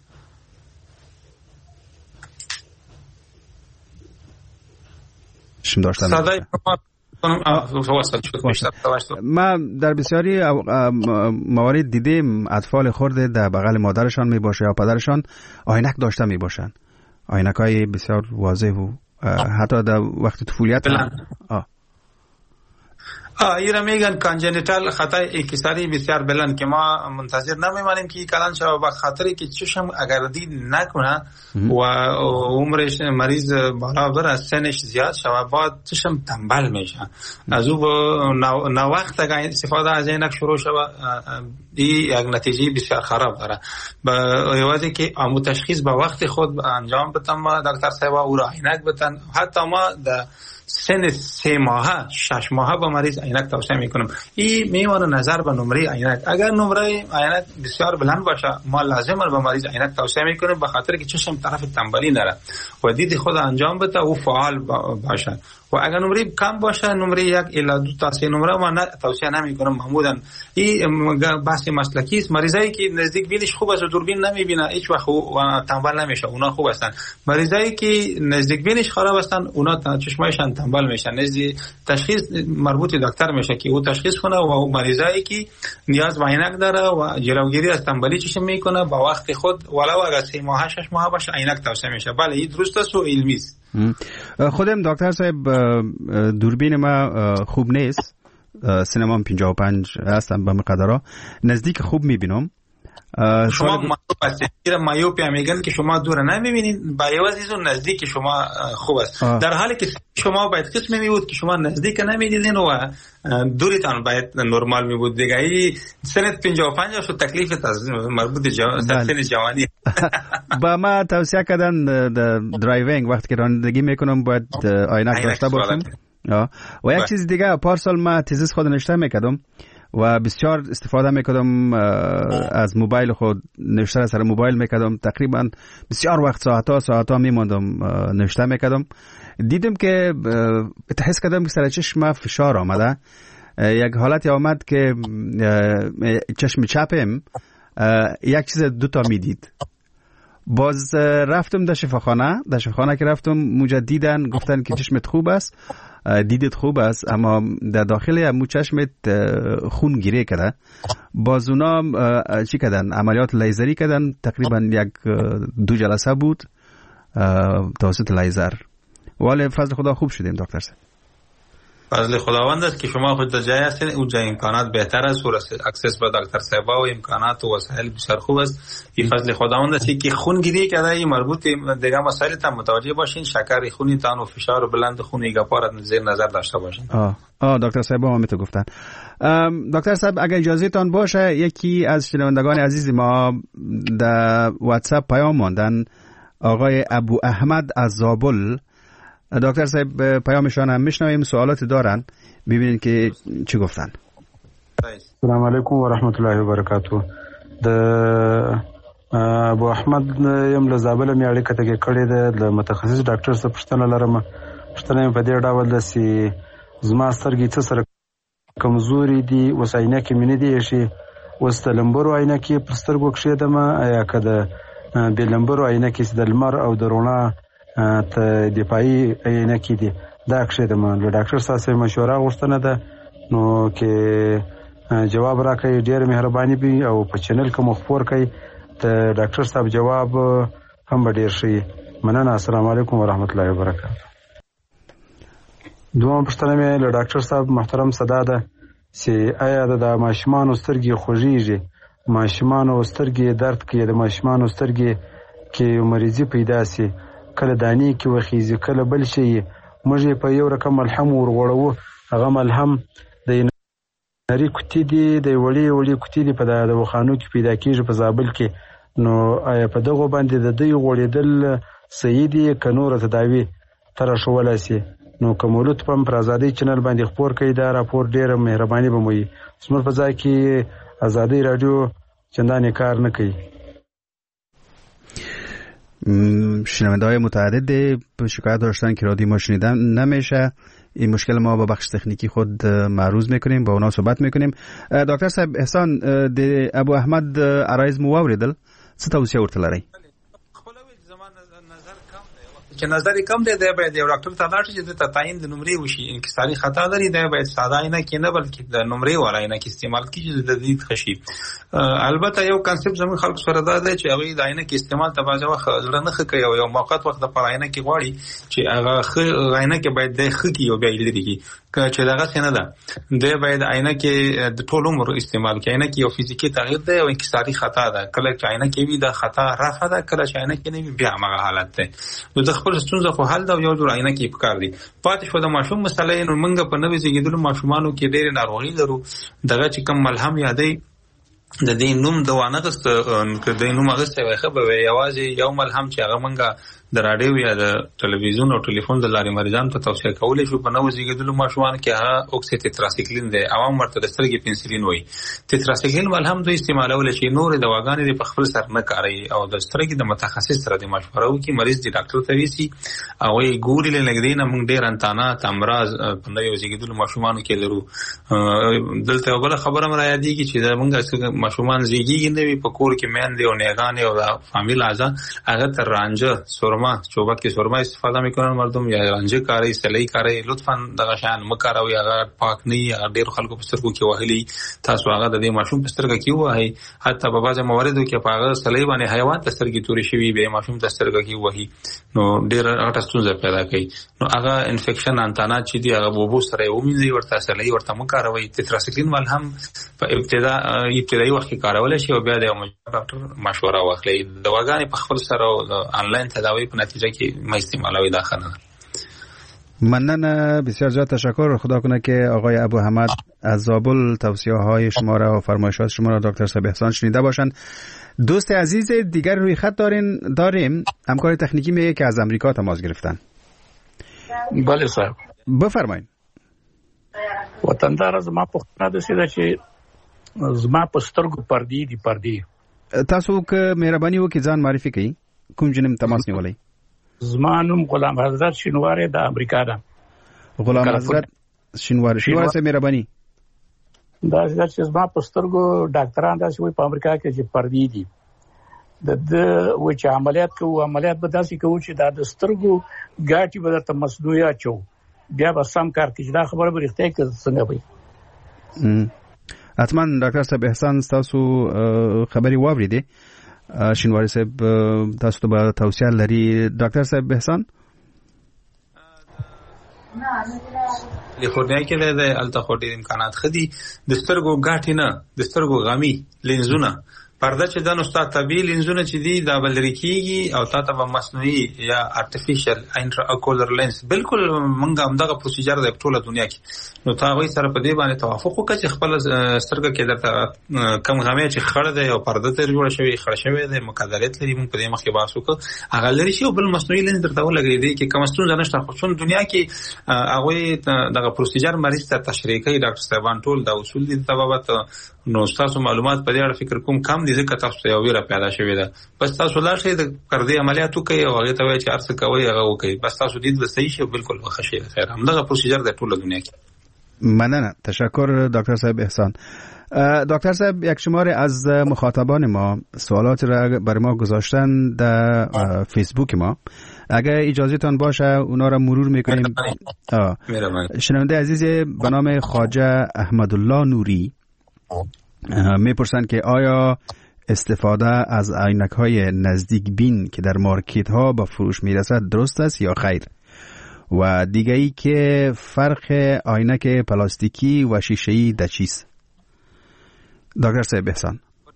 شم داشتم صدای ما در بسیاری موارد دیدیم اطفال خورده در بغل مادرشان می باشه یا پدرشان عینک داشته می باشن، عینک های بسیار واضح و حتی در وقت طفولیت آه آه ایرا میگن کانجنیتال خطای انکساری بسیار بلند که ما منتظر نمیمانیم که کلان شود، با خاطری که چشم اگر دید نکنه و عمرش مریض بالا بره، سنش زیاد شود، بعد چشم تنبل میشه. از او نه وقت اگر استفاده از عینک شروع شود این یک نتیجه بسیار خراب داره. با عوضی که امو تشخیص با وقت خود انجام بدن دکتر صاحب او را عینک بدن، حتی ما در سن سه ماهه شش ماهه با مریض عینک توصیه میکنم. این میمونه نظر به نمره عینک. اگر نمره عینک بسیار بلند باشه ما لازمه با مریض عینک توصیه میکنیم، به خاطر که چشم طرف تنبلی نره و دید خود انجام بده و فعال باشه. و اگر نمره کم باشه، نمره یک الی دو تا سه نمره ما توصیه نمیکنم معمولا. این بحث مسلکی است. مریضایی که نزدیک بینش خوب است و دوربین نمیبینه هیچ وقت و تنبل نمیشه، اونا خوب هستن. مریضایی که نزدیک بینش خراب هستن اونا چشمایشان تنبل میشن. نزدیک تشخیص مربوط دکتر میشه که او تشخیص کنه و مریضایی که نیاز به عینک داره و جلوگیری از تنبلی چشم میکنه با وقت خود ولو اگر سه ماه شش ماه باشه عینک توصیه میشه. بله این درست است و علمی است. خودم دکتر صاحب دوربین ما خوب نیست، سینما پنجاه و پنج هستم به مقدارا نزدیک خوب میبینم. شما مایوپ هستید، مایوپیا میگن که شما دور نمیبینید، با عوض اون نزدیک شما خوب است. آه. در حالی که شما باید قسمی میبود که شما نزدیک نمیدیدین و دوریتان باید نرمال میبود دیگه. این سنت پنجاه و پنج شد تکلیفت از مربوط سن جوانی. با ما توصیه کردن درایوینگ وقتی که رانندگی میکنم باید عینک داشته باشم. و یک چیز دیگه پارسال ما تزیس خود نوشته میکردم و بسیار استفاده میکردم از موبایل خود، نوشته سر موبایل میکردم، تقریبا بسیار وقت ساعتا ساعتا میماندم نوشته میکردم. دیدم که حس کردم که سر چشم فشار آمده، یک حالتی آمد که چشم چپم یک چیز دوتا میدید. باز رفتم در شفاخانه، در شفاخانه که رفتم موجه دیدن گفتن که چشمت خوب است، دیدت خوب است، اما در داخل امو چشمت خون گیره کرده. باز اونا چی کردن؟ عملیات لیزری کردن، تقریبا یک دو جلسه بود توسط لیزر. ولی فضل خدا خوب شدیم دکتر صاحب. فضل خداوند است که شما خود در جای هستید، اونجا امکانات بهتر است و اکسس به دکتر صاحب و امکانات و وسایل بسیار خوب است. این فضل خداوند است که خون گیری کرده. این مربوط دیگه مسائل تام متوجه باشین، شکر خونی تان و فشار بلند خون ایگاپارت زیر نظر داشته باشین. آه آه دکتر صاحب ما میتو گفتن. دکتر صاحب اگه اجازه تان باشه یکی از شنوندگان عزیز ما در واتساپ پیام ماندن، آقای ابو احمد از زابل. دکتر صاحب پیامشان هم میشنویم، سوالات دارن، ببینید که چی گفتن. السلام علیکم و رحمت الله و برکاته. د ابو احمد یم له زابل مې اړیکه ته کړې ده، د متخصص ډاکټر څخه پوښتنه لرم. پوښتنه په دې ډول ده چې زما سترګې څه سره کمزوري دي، وساینه کې مې نه دي شي اوس د لمبرو عینکې پر سترګو کښېدم یا که د بې لمبرو عینکې د لمر او د رڼا ته دفاعي عینکې دي دا کښېدم. له ډاکټر صاحب مشوره غوښتنه ده نو کې جواب راکوي ډېره مهرباني وي او په چینل کې مو خپور کوي د ډاکټر صاحب جواب هم به ډېر ښه. مننه. السلام علیکم ورحمت الله وبرکاته. دویمه پوښتنه مې له ډاکټر صاحب محترم څه دا ده چې آیا د ماشومانو سترګې خوږېږي، ماشومانو سترګې درد کوي، د ماشومانو سترګې کې مریضي پیدا سي، کله دانې کې وخیږي کله بل شي، موږ یې په یو رقم ملهم ورغوړوو، هغه ملهم د نري کوتي دي، د وړې وړې کوتي دي په دواخانو کې پیدا کېږي په زابل کې. نو آیا په دغو باندې د دوی غوړېدل صحیح دي که نوره تداوي ته راښولی سي؟ نو که مولود پم پر ازادۍ چینل باندې خپور کوي دا راپور ډېره مهرباني به مو وي. زموږ په ځای کې ازادۍ راډیو چندانې کار نه کوي. شنونده های متعدد شکایت داشتن که رادیو ما شنیدن نمیشه. این مشکل ما با بخش تکنیکی خود معروض میکنیم، با اونا صحبت میکنیم. دکتر صاحب احسان د ابو احمد عرایز مو واوریدل، څه توصیه ورته لرئ؟ چې نظر کم دی دی باید یو ډاکټر ته لاړ شي چې د تعیین د نمرې وشي. انکساري خطا لري دی باید ساده عینه کې نه بلکې د نمرې والا عینه کې استعمال کیږي د دې خشي. البته یو کانسپټ زموږ خلکو سره دا دی چې هغه د عینه کې استعمال ته باځه وخت زړه نه خکې او یو موقت وخت د پر عینه کې غواړي چې هغه عینه کې باید د خکې او بیا لري کی چې دغه څنګه ده دی باید عینه کې د ټول عمر استعمال کې. عینه کې یو فزیکی تغییر دی او انکساري خطا ده، کله چې عینه کې وي د خطا رافع ده، کله چې عینه کې نه وي بیا هغه حالت ده. نو د خپل ستونزه خو حل دا یو جوړ عینه کې پکار دي. پاتې شو د ماشوم مسله نو موږ په نوې زیږیدلو ماشومانو کې ډېر ناروغي لرو، دغه چې کم ملهم یادې د دې نوم د وانه غست د نوم غسته وي خبر وي یوازې یو ملهم چې هغه منګه د راډیو یا د ټلویزیون او ټلیفون د لارې مریضان ته توصیه کولې شو. په نو زیږیدلو ماشومان کې هغه اوکسي تتراسایکلین دی، عوام ورته د سترګې پنسلین وایي. تتراسایکلین ملهم دوی استعمالول شي، نور دواګانې په خپل سر نه کاروي او د سترګې د متخصص سره د مشوره وکړي، مریض د ډاکټر ته ویسي او یې ګوري لنګدې نه موږ ډېر انتانات امراض په نو زیږیدلو ماشومانو کې لرو. دلته بل خبره مې را یادېږي چې دا موږ ماشومان زیږیږي نوي په کور کې میندې او نیغانې او فامیل اعضا هغه تر رانجه سورما چوبک کې سورما استفاده میکنن مردم یا رانجه کاری سلی کاری، لطفا دغه شان مکاروي، هغه پاک نه هغه ډېر خلکو په سترګو کې وهلي. تاسو هغه د دې ماشوم په سترګه کې وهي، حتی په بعض مواردو کې په هغه سلی باندې حیوان د سترګې تورې شوي به ماشوم د سترګه کې وهي، نو ډېر غټه ستونزه پیدا کوي. نو هغه انفیکشن انتانات چې دی هغه بوبو سره ومنځي، ورته سلی ورته مکاروي. تتراسایکلین ملهم په ابتدا ابتدایي وخت کې کارول شي او بیا د ډاکټر مشوره واخلي. دواګانې په خپل سره او آنلاین تداوی په نتیجه کې ما استعمالوي داخله. مننه، بسیار زیاد تشکر. خدا کنه که آقای ابو احمد از زابل توصیه های شما را و فرمایشات شما را دکتر صاحب احسان شنیده باشند. دوست عزیز دیگر روی خط دارین داریم همکار تکنیکی میگه که از امریکا تماس گرفتن. بله صاحب بفرمایید. وطندار زما پوښتنه ده چې زما په سترګو پردې دي پردې. تاسو که مهرباني وکړئ ځان معرفي کړئ، کوم جنم تماس نیولای؟ زما نوم غلام حضرت شینواری د امریکا ده. غلام حضرت شینواری شینواری سره مهرباني. دا چې زما په سترګو ډاکټران دا چې په امریکا کې چې پردې دي د د و چې عملیات کوو عملیات به داسې کوو چې دا د سترګو ګاټي به درته مصنوعي اچو بیا به سم کار کوي. دا خبره به رښتیا کې څنګه وي؟ حتما ډاکټر صاحب احسان تاسو خبري واوریدې، شینواری صاحب تاسو ته به توصیه لري. ډاکټر صاحب احسان کالیفورنیا کې د التخوډي امکانات خدي د سترګو ګاټي نه د سترګو غامي لینزونه پرده چې د نوستا طبيعي لینزونه چې دي دا بلری کیږي او تا ته مصنوعي یا ارتفیشل انټراکولر لینز بالکل منګه همدغه پروسیجر د ټوله دنیا کې. نو تا وایي سره په دې باندې توافق وکړي چې خپل سترګه کې درته کم غامي چې خړ ده او پرده تر جوړ شوی خړ شوی ده مقدرات لري موږ په دې مخ کې بحث وکړو هغه لري چې بل مصنوعي لینز درته ولګي دي کې کوم ستونزه نشته. خو څون دنیا کې هغه دغه پروسیجر مریض ته تشریح کوي ډاکټر صاحبان ټول دا اصول دي تبابت. نو تاسو معلومات په دې اړه فکر کوم کم دي ځکه تاسو ته یو ویره پیدا شوې ده. بس تاسو لا شي د پردې عملیات کوي او هغه ته وایي چې ارڅ کوي هغه وکړي، بس تاسو دې د صحیح شي بالکل وخښي. خیر همدغه پروسیجر د ټوله دنیا کې. ممنون. تشکر دکتر صاحب احسان. دکتر صاحب، یک شماره از مخاطبان ما سوالات را بر ما گذاشتن در فیسبوک ما. اگر اجازهتان باشه اونا را مرور میکنیم. شنونده عزیز به نام خواجه احمدالله نوری میپرسند که آیا استفاده از عینک های نزدیک بین که در مارکت ها به فروش میرسد درست است یا خیر؟ و دیگه ای که فرق عینک پلاستیکی و شیشه‌ای در چیست؟ دکتر صاحب احسان.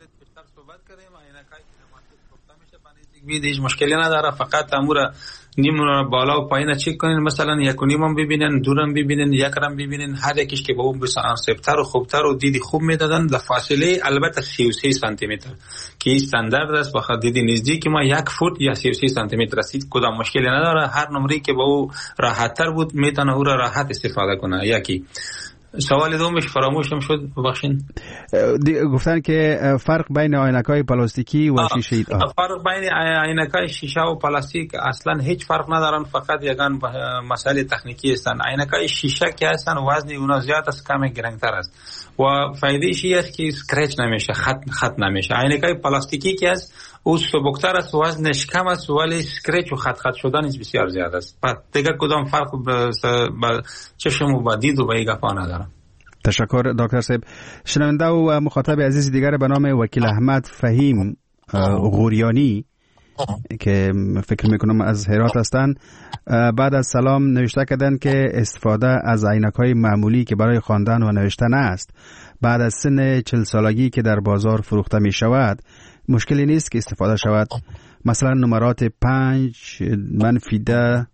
هیچ مشکلی نداره، فقط امور نیم رو بالا و پایین چک کنین، مثلا یک و نیمم ببینن، دورم ببینن، یک رم ببینن، هر یکیش که به اون مناسب‌تر و خوبتر و دیدی خوب میدادن. در فاصله البته سی و سه سانتی متر که این استاندارد است، بخاطر دیدی نزدیک ما یک فوت یا سی و سه سانتی متر است، کدام مشکلی نداره. هر نمره که به او راحت‌تر بود میتونه او را راحت استفاده کنه. یکی سوال دومش فراموشم شد، ببخشید. گفتن که فرق بین عینک‌های پلاستیکی و شیشه ای. فرق بین عینک‌های شیشه و پلاستیک اصلا هیچ فرق ندارن، فقط یگان مسائل تکنیکی هستند. عینک‌های شیشه که هستن وزن اونها زیاد است، کم گرانتر است و فایده‌اش این است که اسکرچ نمیشه، خط خط نمیشه. عینک‌های پلاستیکی که است او سبکتر است، وزنش کم است ولی اسکرچ و خط خط شدنش بسیار زیاد است. پس دیگه کدام فرق با چشم و با دید و با این گپا نداره. تشکر دکتر صاحب. شنونده و مخاطب عزیز دیگر به نام وکیل احمد فهیم غوریانی که فکر میکنم از هرات هستند، بعد از سلام نوشته کردن که استفاده از عینک‌های معمولی که برای خواندن و نوشتن است بعد از سن چهل سالگی که در بازار فروخته می شود مشکلی نیست که استفاده شود؟ مثلا نمرات پنج، منفی ده،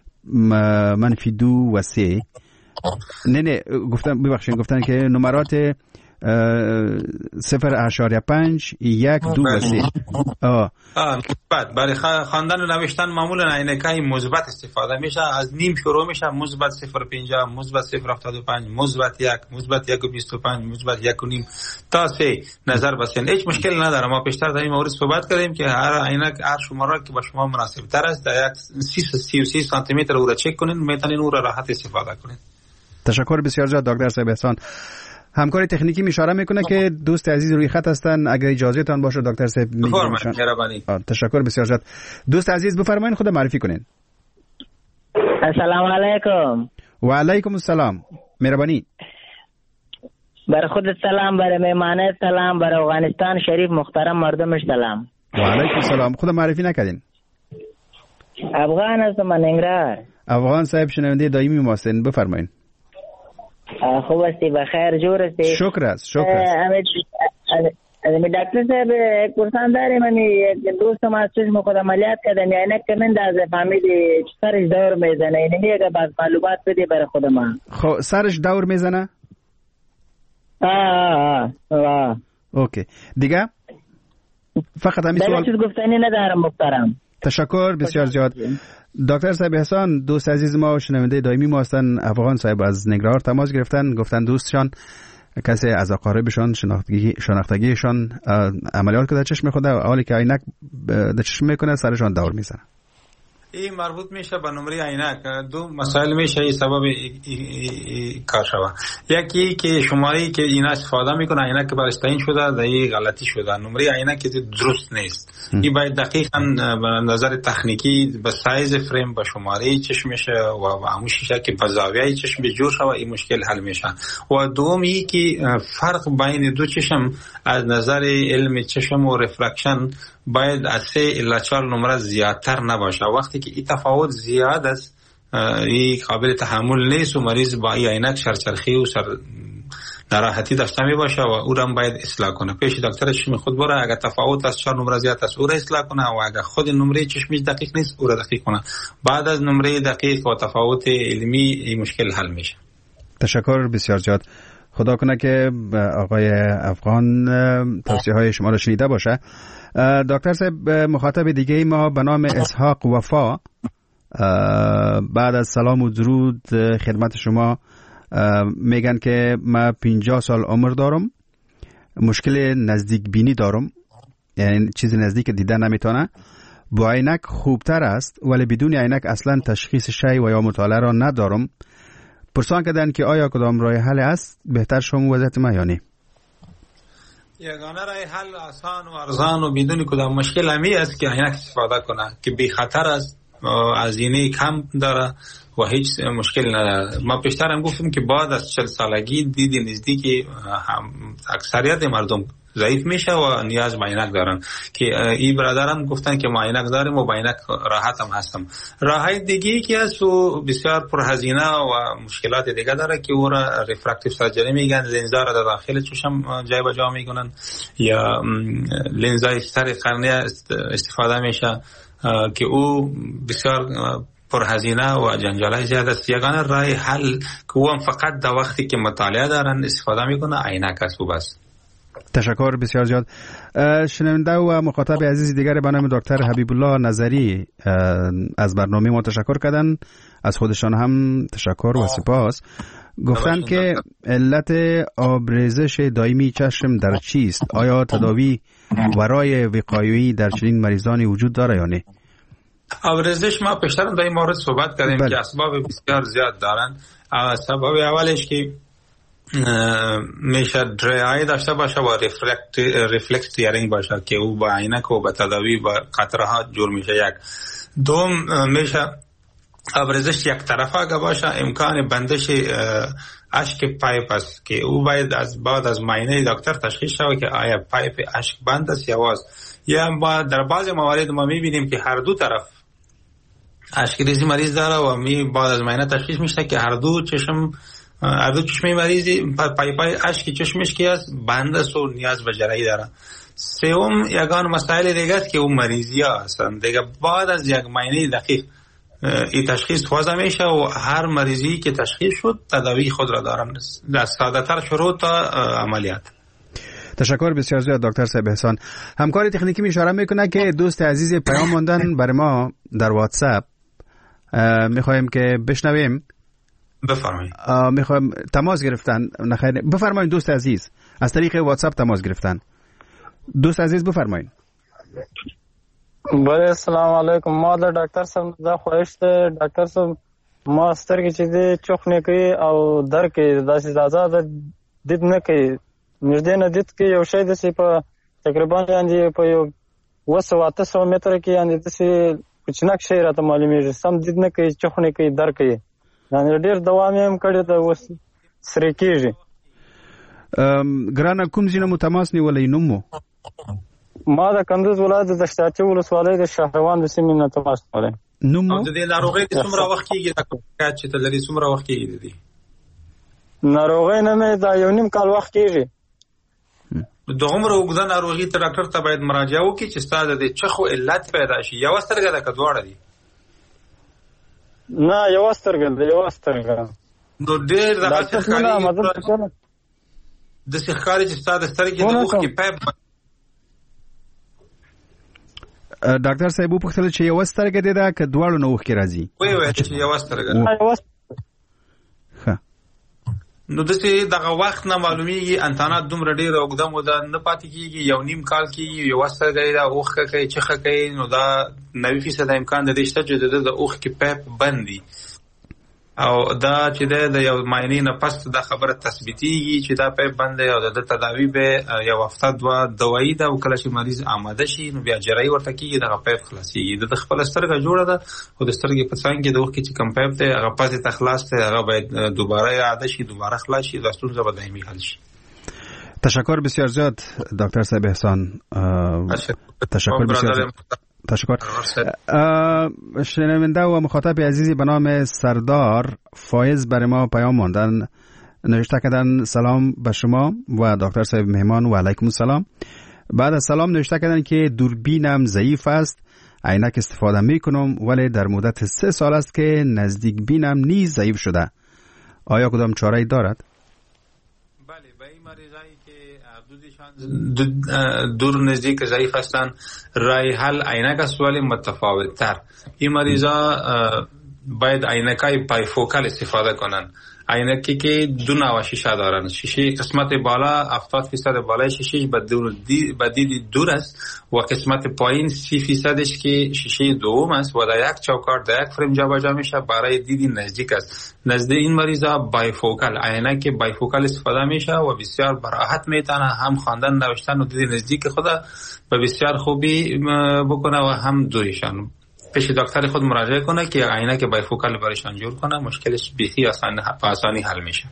منفی دو و سه. نه نه گفتن ببخشید گفتن که نمرات صفر اشاریه پنج، یک، دو و سه. آه. آه بعد برای خواندن و نوشتن معمولا عینکای مثبت استفاده میشه. از نیم شروع میشه، مثبت صفر پنجاه، مثبت صفر هفتاد و پنج، مثبت یک، مثبت یک و بیست و پنج، مثبت یک و نیم تا سه. نظر بسین هیچ مشکل نداره. ما پیشتر در این مورد صحبت کردیم که هر عینک هر شماره که با شما مناسب تر است در یک سی و سه سانتی متر او را چک کنین، میتونین او را راحت استفاده کنین. تشکر بسیار زیاد دکتر صاحب احسان. همکار تکنیکی اشاره میکنه که دوست عزیز روی خط هستن، اگر اجازه تان باشه دکتر صاحب میگم. تشکر بسیار زیاد. دوست عزیز بفرمایید خود معرفی کنین. السلام علیکم. و علیکم السلام. مهربانی. بر خودت سلام، بر مهمانت سلام، بر افغانستان شریف محترم مردمش سلام. و علیکم السلام. خود معرفی نکردین. افغان هستم من ننگرهار. افغان صاحب شنونده دائمی ما هستین، بفرمایید. خوب هستی، بخیر جور هستی؟ شکر است، شکر است. از دکتر صاحب یک پرسان داریم، من یک دوستم از چشم خود عملیات کردن، یعنی که من در فهمیدی سرش دور میزنه، یعنی میگه بعض معلومات بدی برای خود من. خب سرش دور میزنه؟ آه آه آه اوکی دیگه فقط همین سوال. دیگه چیز گفتنی ندارم محترم. تشکر بسیار زیاد. دکتر صاحب احسان دوست عزیز ما و شنونده دائمی ما هستن، افغان صاحب از نگرهار تماس گرفتن، گفتن دوستشان کسی از اقاربشان شناختگی شناختگیشان عملیات کرده چشم خود، حالی که عینک در چشم میکنه سرشان دور میزنه. این مربوط میشه به نمره عینک. دو مسائل میشه این سبب ای ای ای کار شوه. یکی که شماری که اینا استفاده میکنه عینک برش تعیین شده در این غلطی شده، نمره عینک درست نیست. این باید دقیقاً به نظر تکنیکی به سایز فریم به شماره چشمش و به همون شیشه که به زاویه چشم جور شوه این مشکل حل میشه. و دوم این که فرق بین دو چشم از نظر علم چشم و رفرکشن باید از سه الی چهار نمره زیادتر نباشه. وقتی که این تفاوت زیاد است این قابل تحمل نیست و مریض با این عینک سرچرخی و سر ناراحتی داشته می باشه و او را باید اصلاح کنه. پیش دکتر چشم خود بره، اگر تفاوت از چهار نمره زیاد است او را اصلاح کنه و اگر خود نمره چشمش دقیق نیست او را دقیق کنه. بعد از نمره دقیق و تفاوت علمی این مشکل حل میشه. تشکر بسیار زیاد. خدا کنه که آقای افغان توصیه های شما را شنیده باشه. دکتر صاحب مخاطب دیگه ما به نام اسحاق وفا بعد از سلام و درود خدمت شما میگن که من پنجاه سال عمر دارم، مشکل نزدیک بینی دارم، یعنی چیز نزدیک دیدن نمیتونه، با عینک خوبتر است ولی بدون عینک اصلا تشخیص شی و یا مطالعه را ندارم. پرسان کردن که آیا کدام راه حل است بهتر شما وضعیت ما یا نه؟ یگانه راه حل آسان و ارزان و بدون کدام مشکل همی است که عینک استفاده کنه که بی خطر است، هزینه کم داره و هیچ مشکل نداره. ما پیشتر هم گفتم که بعد از چهل سالگی دیدی نزدیک اکثریت مردم ضعیف میشه و نیاز به عینک دارن که این برادرم گفتن که ما عینک داریم و با عینک راحت هم هستم. راههای دیگه که هست و بسیار پرهزینه و مشکلات دیگه داره که او را ریفرکتیو سرجری میگن، لنزا را در داخل چشم جای به جا میکنن یا لنزای سر قرنیه استفاده میشه که او بسیار پرهزینه و جنجالای زیاد است. یگانه راه حل که او هم فقط در وقتی که مطالعه دارن استفاده میکنه عینک است و بس. تشکر بسیار زیاد. شنونده و مخاطب عزیز دیگر به نام دکتر حبیب الله نظری از برنامه ما تشکر کردن، از خودشان هم تشکر و سپاس. گفتن که علت آبریزش دائمی چشم در چیست؟ آیا تداوی ورای وقایعی در چنین مریضانی وجود داره یا نه؟ آبریزش ما پیشتر در این مورد صحبت کردیم بله. که اسباب بسیار زیاد دارن. سبب اولش که میشه دری آی داشته باشه و ریفلکت ریفلکس تیرینگ باشه که او با عینک و با تداوی با قطره ها جور میشه. یک دوم میشه آبریزش یک طرفه اگه باشه امکان بندش اشک پایپ است که او باید از بعد از معاینه دکتر تشخیص شود که آیا پایپ اشک بند است یا واز. یا با در بعضی موارد ما میبینیم که هر دو طرف اشک ریزی مریض داره و می بعد از معاینه تشخیص میشه که هر دو چشم هر دو چشمه مریضی پای پای اشک چشمش که است بند است و نیاز به جراحی داره. سوم یگان مسائل دیگه است که اون مریضی ها هستن دیگه بعد از یک معاینه دقیق این تشخیص وضع میشه و هر مریضی که تشخیص شد تداوی خود را دارم در ساده تر شروع تا عملیات. تشکر بسیار زیاد دکتر صاحب احسان. همکار تکنیکی می اشاره میکنه که دوست عزیز پیام ماندن برای ما در واتساپ، میخوایم که بشنویم. بفرمایید. میخوایم تماس گرفتن. نخیر بفرمایید دوست عزیز، از طریق واتساپ تماس گرفتن. دوست عزیز بفرمایید. بله السلام علیکم. ما د ډاکټر صاحب دا خواهش ده ډاکټر صاحب ما سترګې چې دي چوخ نه کوي او در کې داسې آزاد دید نه کوي نږدې نه دید کې یو شی داسې په تقریبا باندې په یو اوه سوه اته سوه متره کې یعنې داسې کوچنک شی راته معلومیږي سم دید نه کوي چوخ نه کوي در کوي یعنې ډېر دوام یې هم کړی ده اوس سرې کېږي. ګرانه کوم ځای نه مو تماس نیولی نوم مو؟ ما د کندوز ولایت د دشتاچي ولسوالۍ د شهروان د سیمې نه تماس نیولی. نوم مو؟ د دې ناروغۍ څومره وخت کېږي دا کار چې ته لرې څومره وخت کېږي د دې ناروغۍ نه مې دا یو نیم کال وخت کېږي. د عمر اوږده ناروغي ته ډاکټر ته باید مراجعه وکړي چې ستا د چخو علت پیدا شي. یوه سترګه ده که دواړه دي؟ نه یوه سترګه ده یوه سترګه. نو ډېر دغسې ښکاري داسې ښکاري چې ستا د سترګې د اوښکې پیپ. ډاکټر صاحب وپوښتل چې یوه سترګه دې ده که دواړو نه اوښکې راځي؟ ویې ویل چې یوه سترګه ده. نو داسې دغه وخت نه معلومیږي انتانات دومره ډېره اوږده موده نه پاتې کېږي، یو نیم کال کېږي، یوه سترګه یې ده اوښکه کوي چخه کوي، نو دا نوي فیصده امکان د دې شته چې د ده د اوښکې پیپ بند وي او دا چې ده د یو معاینې نه پس دا خبره تثبیتېږي چې دا پیپ بند دی او د ده تداوي به یو هفته دوه دوایي ده او کله چې مریض آماده شي نو بیا جراحي ورته کېږي دغه پیپ خلاصېږي. د ده خپله سترګه جوړه ده او د سترګې په څنګ کې د اوښکې چې کوم پیپ دی هغه پاتې ته خلاص دی، هغه باید دوباره اعاده شي، دوباره خلاص شي، دا ستونزه به دایمي حل شي. تشکر بسیار زیاد دکتر صاحب احسان. تشکر بسیار زیاد. تشکر. شنونده و مخاطب عزیزی به نام سردار فایز برای ما پیام ماندن، نوشته کردن سلام به شما و دکتر صاحب مهمان و علیکم السلام. بعد از سلام نوشته کردن که دوربینم ضعیف است، عینک استفاده می کنم ولی در مدت سه سال است که نزدیک بینم نیز ضعیف شده. آیا کدام چاره‌ای دارد؟ بله، به این مریضایی که دور نزدیک ضعیف هستند رای حل عینک است ولی متفاوت تر. این مریضا باید عینکای بایفوکال استفاده کنن. عینکی که دو نوع شیشه دارن. شیشه قسمت بالا هفتاد فیصد بالای شیشه به دید دور است و قسمت پایین سی فیصدش که شیشه دوم است و در یک چوکار در یک فریم جابجا میشه برای دید نزدیک است. نزد این مریضا بایفوکال عینک بایفوکال استفاده میشه و بسیار براحت میتونه هم خواندن نوشتن و دید نزدیک خود به بسیار خوبی بکنه و هم دورشان. پیش دکتر خود مراجعه کنه که عینک بایفوکال برایشان جور کنه، مشکلش بیخی آسان آسانی حل میشه.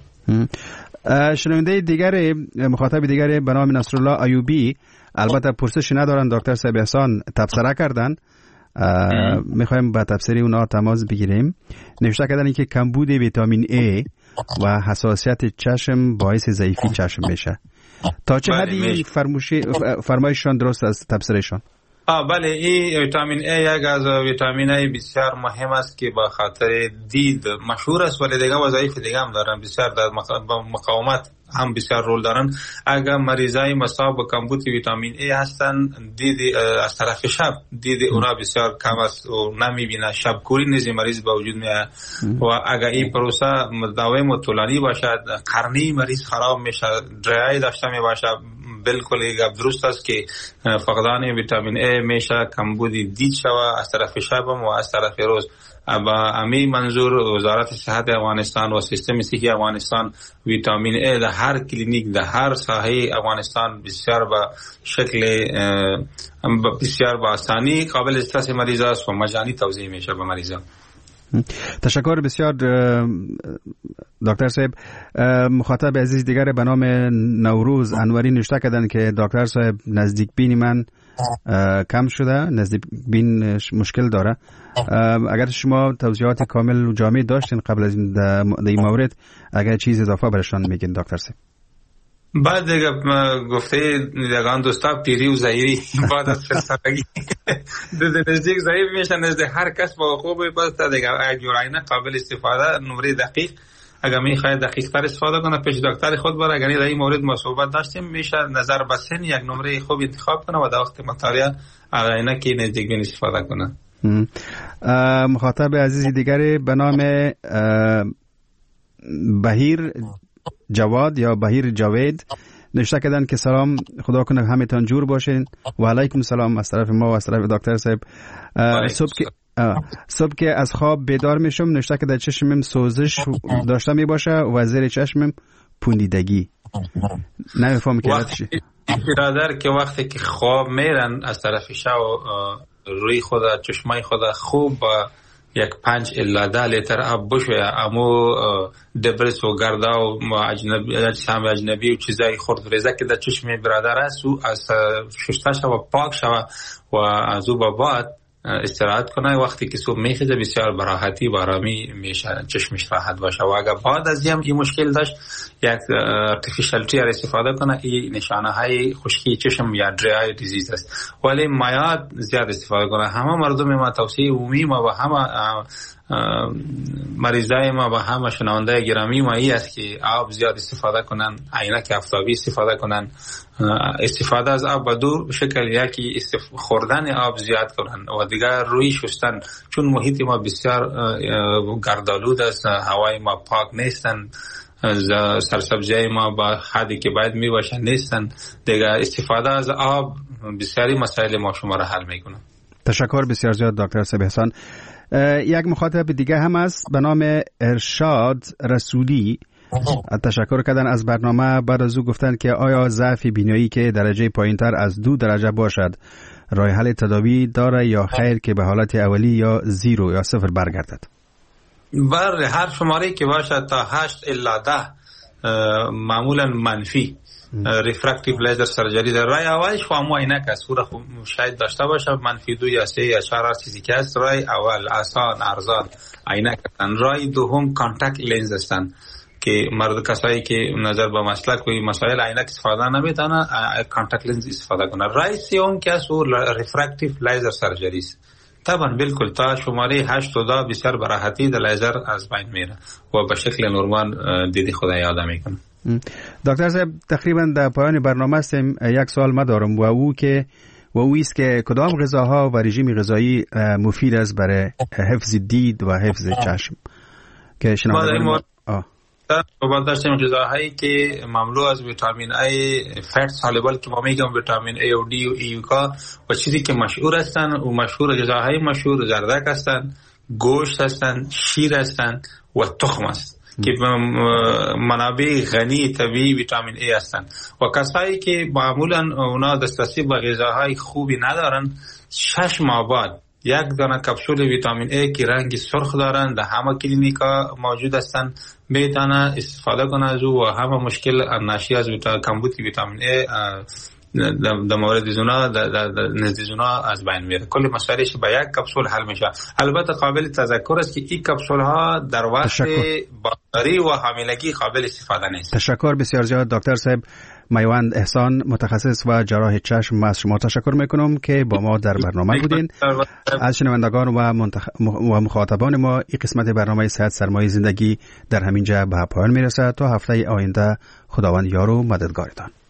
شنونده دیگر مخاطب دیگر به نام نصرالله ایوبی البته پرسش ندارن، دکتر صاحب احسان تبصره کردن، میخوایم با تبصره اونا تماس بگیریم. نوشته کردن که کمبود ویتامین A و حساسیت چشم باعث ضعیفی چشم میشه. تا چه حدی فرمایششان درست از تبصرهشان؟ آه بله، این ویتامین A یک از ویتامینای بسیار مهم است که با خاطر دید مشهور است، ولی دیگه وظایف دیگه هم دارن، بسیار در مقاومت هم بسیار رول دارن. اگر مریضای مصاب به کمبود ویتامین A هستن، دید از طرف شب دید اونا بسیار کم است و نمیبینه، شب کوری نیز مریض به وجود میاد و اگر این پروسه مداوم و طولانی باشد، قرنی مریض خراب میشه، درای داشته میباشه. بالکل یک درست است که فقدان ویتامین A میشه کمبود دید شوه از طرف شب و از طرف روز. با امی منظور وزارت صحت افغانستان و سیستم صحی افغانستان ویتامین A در هر کلینیک در هر ساحه افغانستان بسیار با شکل بسیار با آسانی قابل دسترس مریض است و مجانی توزیع میشه به مریضان. تشکر بسیار دکتر صاحب. مخاطب عزیز دیگر به نام نوروز انوری نوشته کردن که دکتر صاحب نزدیک بین من کم شده، نزدیک بین مشکل داره. اگر شما توضیحات کامل و جامع داشتین قبل از این مورد، اگر چیز اضافه برشان میگین دکتر صاحب. بعد دیگه گفته دیگان دوستا پیری و ضعیری بعد از فرسانگی در نزدیک ضعیف میشن، نزد هر کس با خوبه. پس دیگه اگر عینه قابل استفاده، نمره دقیق اگر میخواید دقیق تر استفاده کنه پیش دکتر خود بره. اگر در این مورد ما صحبت داشتیم، میشه نظر به سن یک نمره خوب انتخاب کنه و در وقت مطالعه عینه که نزدیک بین استفاده کنه. مخاطب عزیز دیگری به نام بهیر جواد یا بهیر جاوید نوشته کردن که سلام، خدا کنه همتون جور باشین. و علیکم سلام از طرف ما و از طرف دکتر صاحب. صبح که صبح که از خواب بیدار میشم، نوشته که در چشمم سوزش داشته می باشه و زیر چشمم پوندیدگی. نمیفهم که چی. برادر که وقتی که خواب میرن از طرف شب روی خود چشمای خود خوب یک پنج الا ده لیتر آب بشویه، امو دبرس و گردا و اجنبی اجسام اجنبی و چیزای خرد ریزه که در چشم برادر است و از شسته شوه پاک شوه و از او به بعد استراحت کنه. وقتی که صبح میخیزه بسیار براحتی و آرامی میشه، چشمش راحت باشه. و اگر بعد از هم این مشکل داشت، یک ارتفیشال تیر استفاده کنه. این نشانه های خشکی چشم یا دری دیزیز است، ولی مایعات زیاد استفاده کنه. همه مردم ما توصیه عمومی ما و همه مریضای ما و همه شنونده گرامی ما ای است که آب زیاد استفاده کنن، عینک آفتابی استفاده کنن، استفاده از آب به دو شکل، یکی استف... خوردن آب زیاد کنن و دیگر روی شستن، چون محیط ما بسیار گردآلود است، هوای ما پاک نیستن، سرسبزی ما با حدی که باید می باشن نیستن. دیگر استفاده از آب بسیاری مسائل ما شما را حل میکنه. تشکر بسیار زیاد دکتر صاحب احسان. یک مخاطب دیگه هم است به نام ارشاد رسولی. تشکر کردن از برنامه. بعد از او گفتن که آیا ضعف بینایی که درجه پایینتر از دو درجه باشد راه حل تداوی داره یا خیر که به حالت اولی یا زیرو یا صفر برگردد؟ بر هر شماره که باشد تا هشت الا ده معمولا منفی ریفرکتیو لیزر سرجری در رای اولش خو همو عینک است، او را شاید داشته باشه منفی دو یا سه یا چهار هر چیزی که است. رای اول آسان ارزان عینک هستند. رای دوم کانتاکت لنز هستند که مرد کسایی که نظر به مسلک و مسائل عینک استفاده نمیتونه کانتاکت لنز استفاده کنه. رای سوم که است او ریفرکتیو لیزر سرجری است. طبعا بالکل تا شماره هشت و ده بسیار براحتی در لیزر از بین میره و به شکل نورمال دیدی خدا یاد میکنه. دکتر صاحب تقریبا در پایان برنامه هستیم. یک سوال ما دارم و او که و اویست که کدام غذاها و رژیم غذایی مفید است برای حفظ دید و حفظ چشم که شنوندگان آه ما داشتیم غذاهایی که مملو از ویتامین ای، فت سالبل که ما میگم ویتامین ای و دی و ایوکا و چیزی که مشهور هستن و مشهور غذاهای مشهور زردک هستن، گوشت هستن، شیر هستن و تخم است که منابع غنی طبیعی ویتامین ای هستن و کسایی که معمولا اونا دسترسی به غذاهای خوبی ندارن، شش ماه بعد یک دانه کپسول ویتامین ای که رنگ سرخ دارن در همه کلینیکا موجود هستن میتونه استفاده کنه از او و همه مشکل ناشی از کمبود ویتامین ای در مورد زونا در نزد زونا از بین میره. کل مسئلهش با یک کپسول حل میشه. البته قابل تذکر است که این کپسول ها در وقت بارداری و حاملگی قابل استفاده نیست. تشکر بسیار زیاد دکتر صاحب. میوند احسان، متخصص و جراح چشم، از شما تشکر میکنم که با ما در برنامه بودین. از شنوندگان و, منتخ... و مخاطبان ما این قسمت برنامه صحت سرمایه زندگی در همینجا به پایان میرسه. تا هفته آینده خداوند یار و مددگارتان.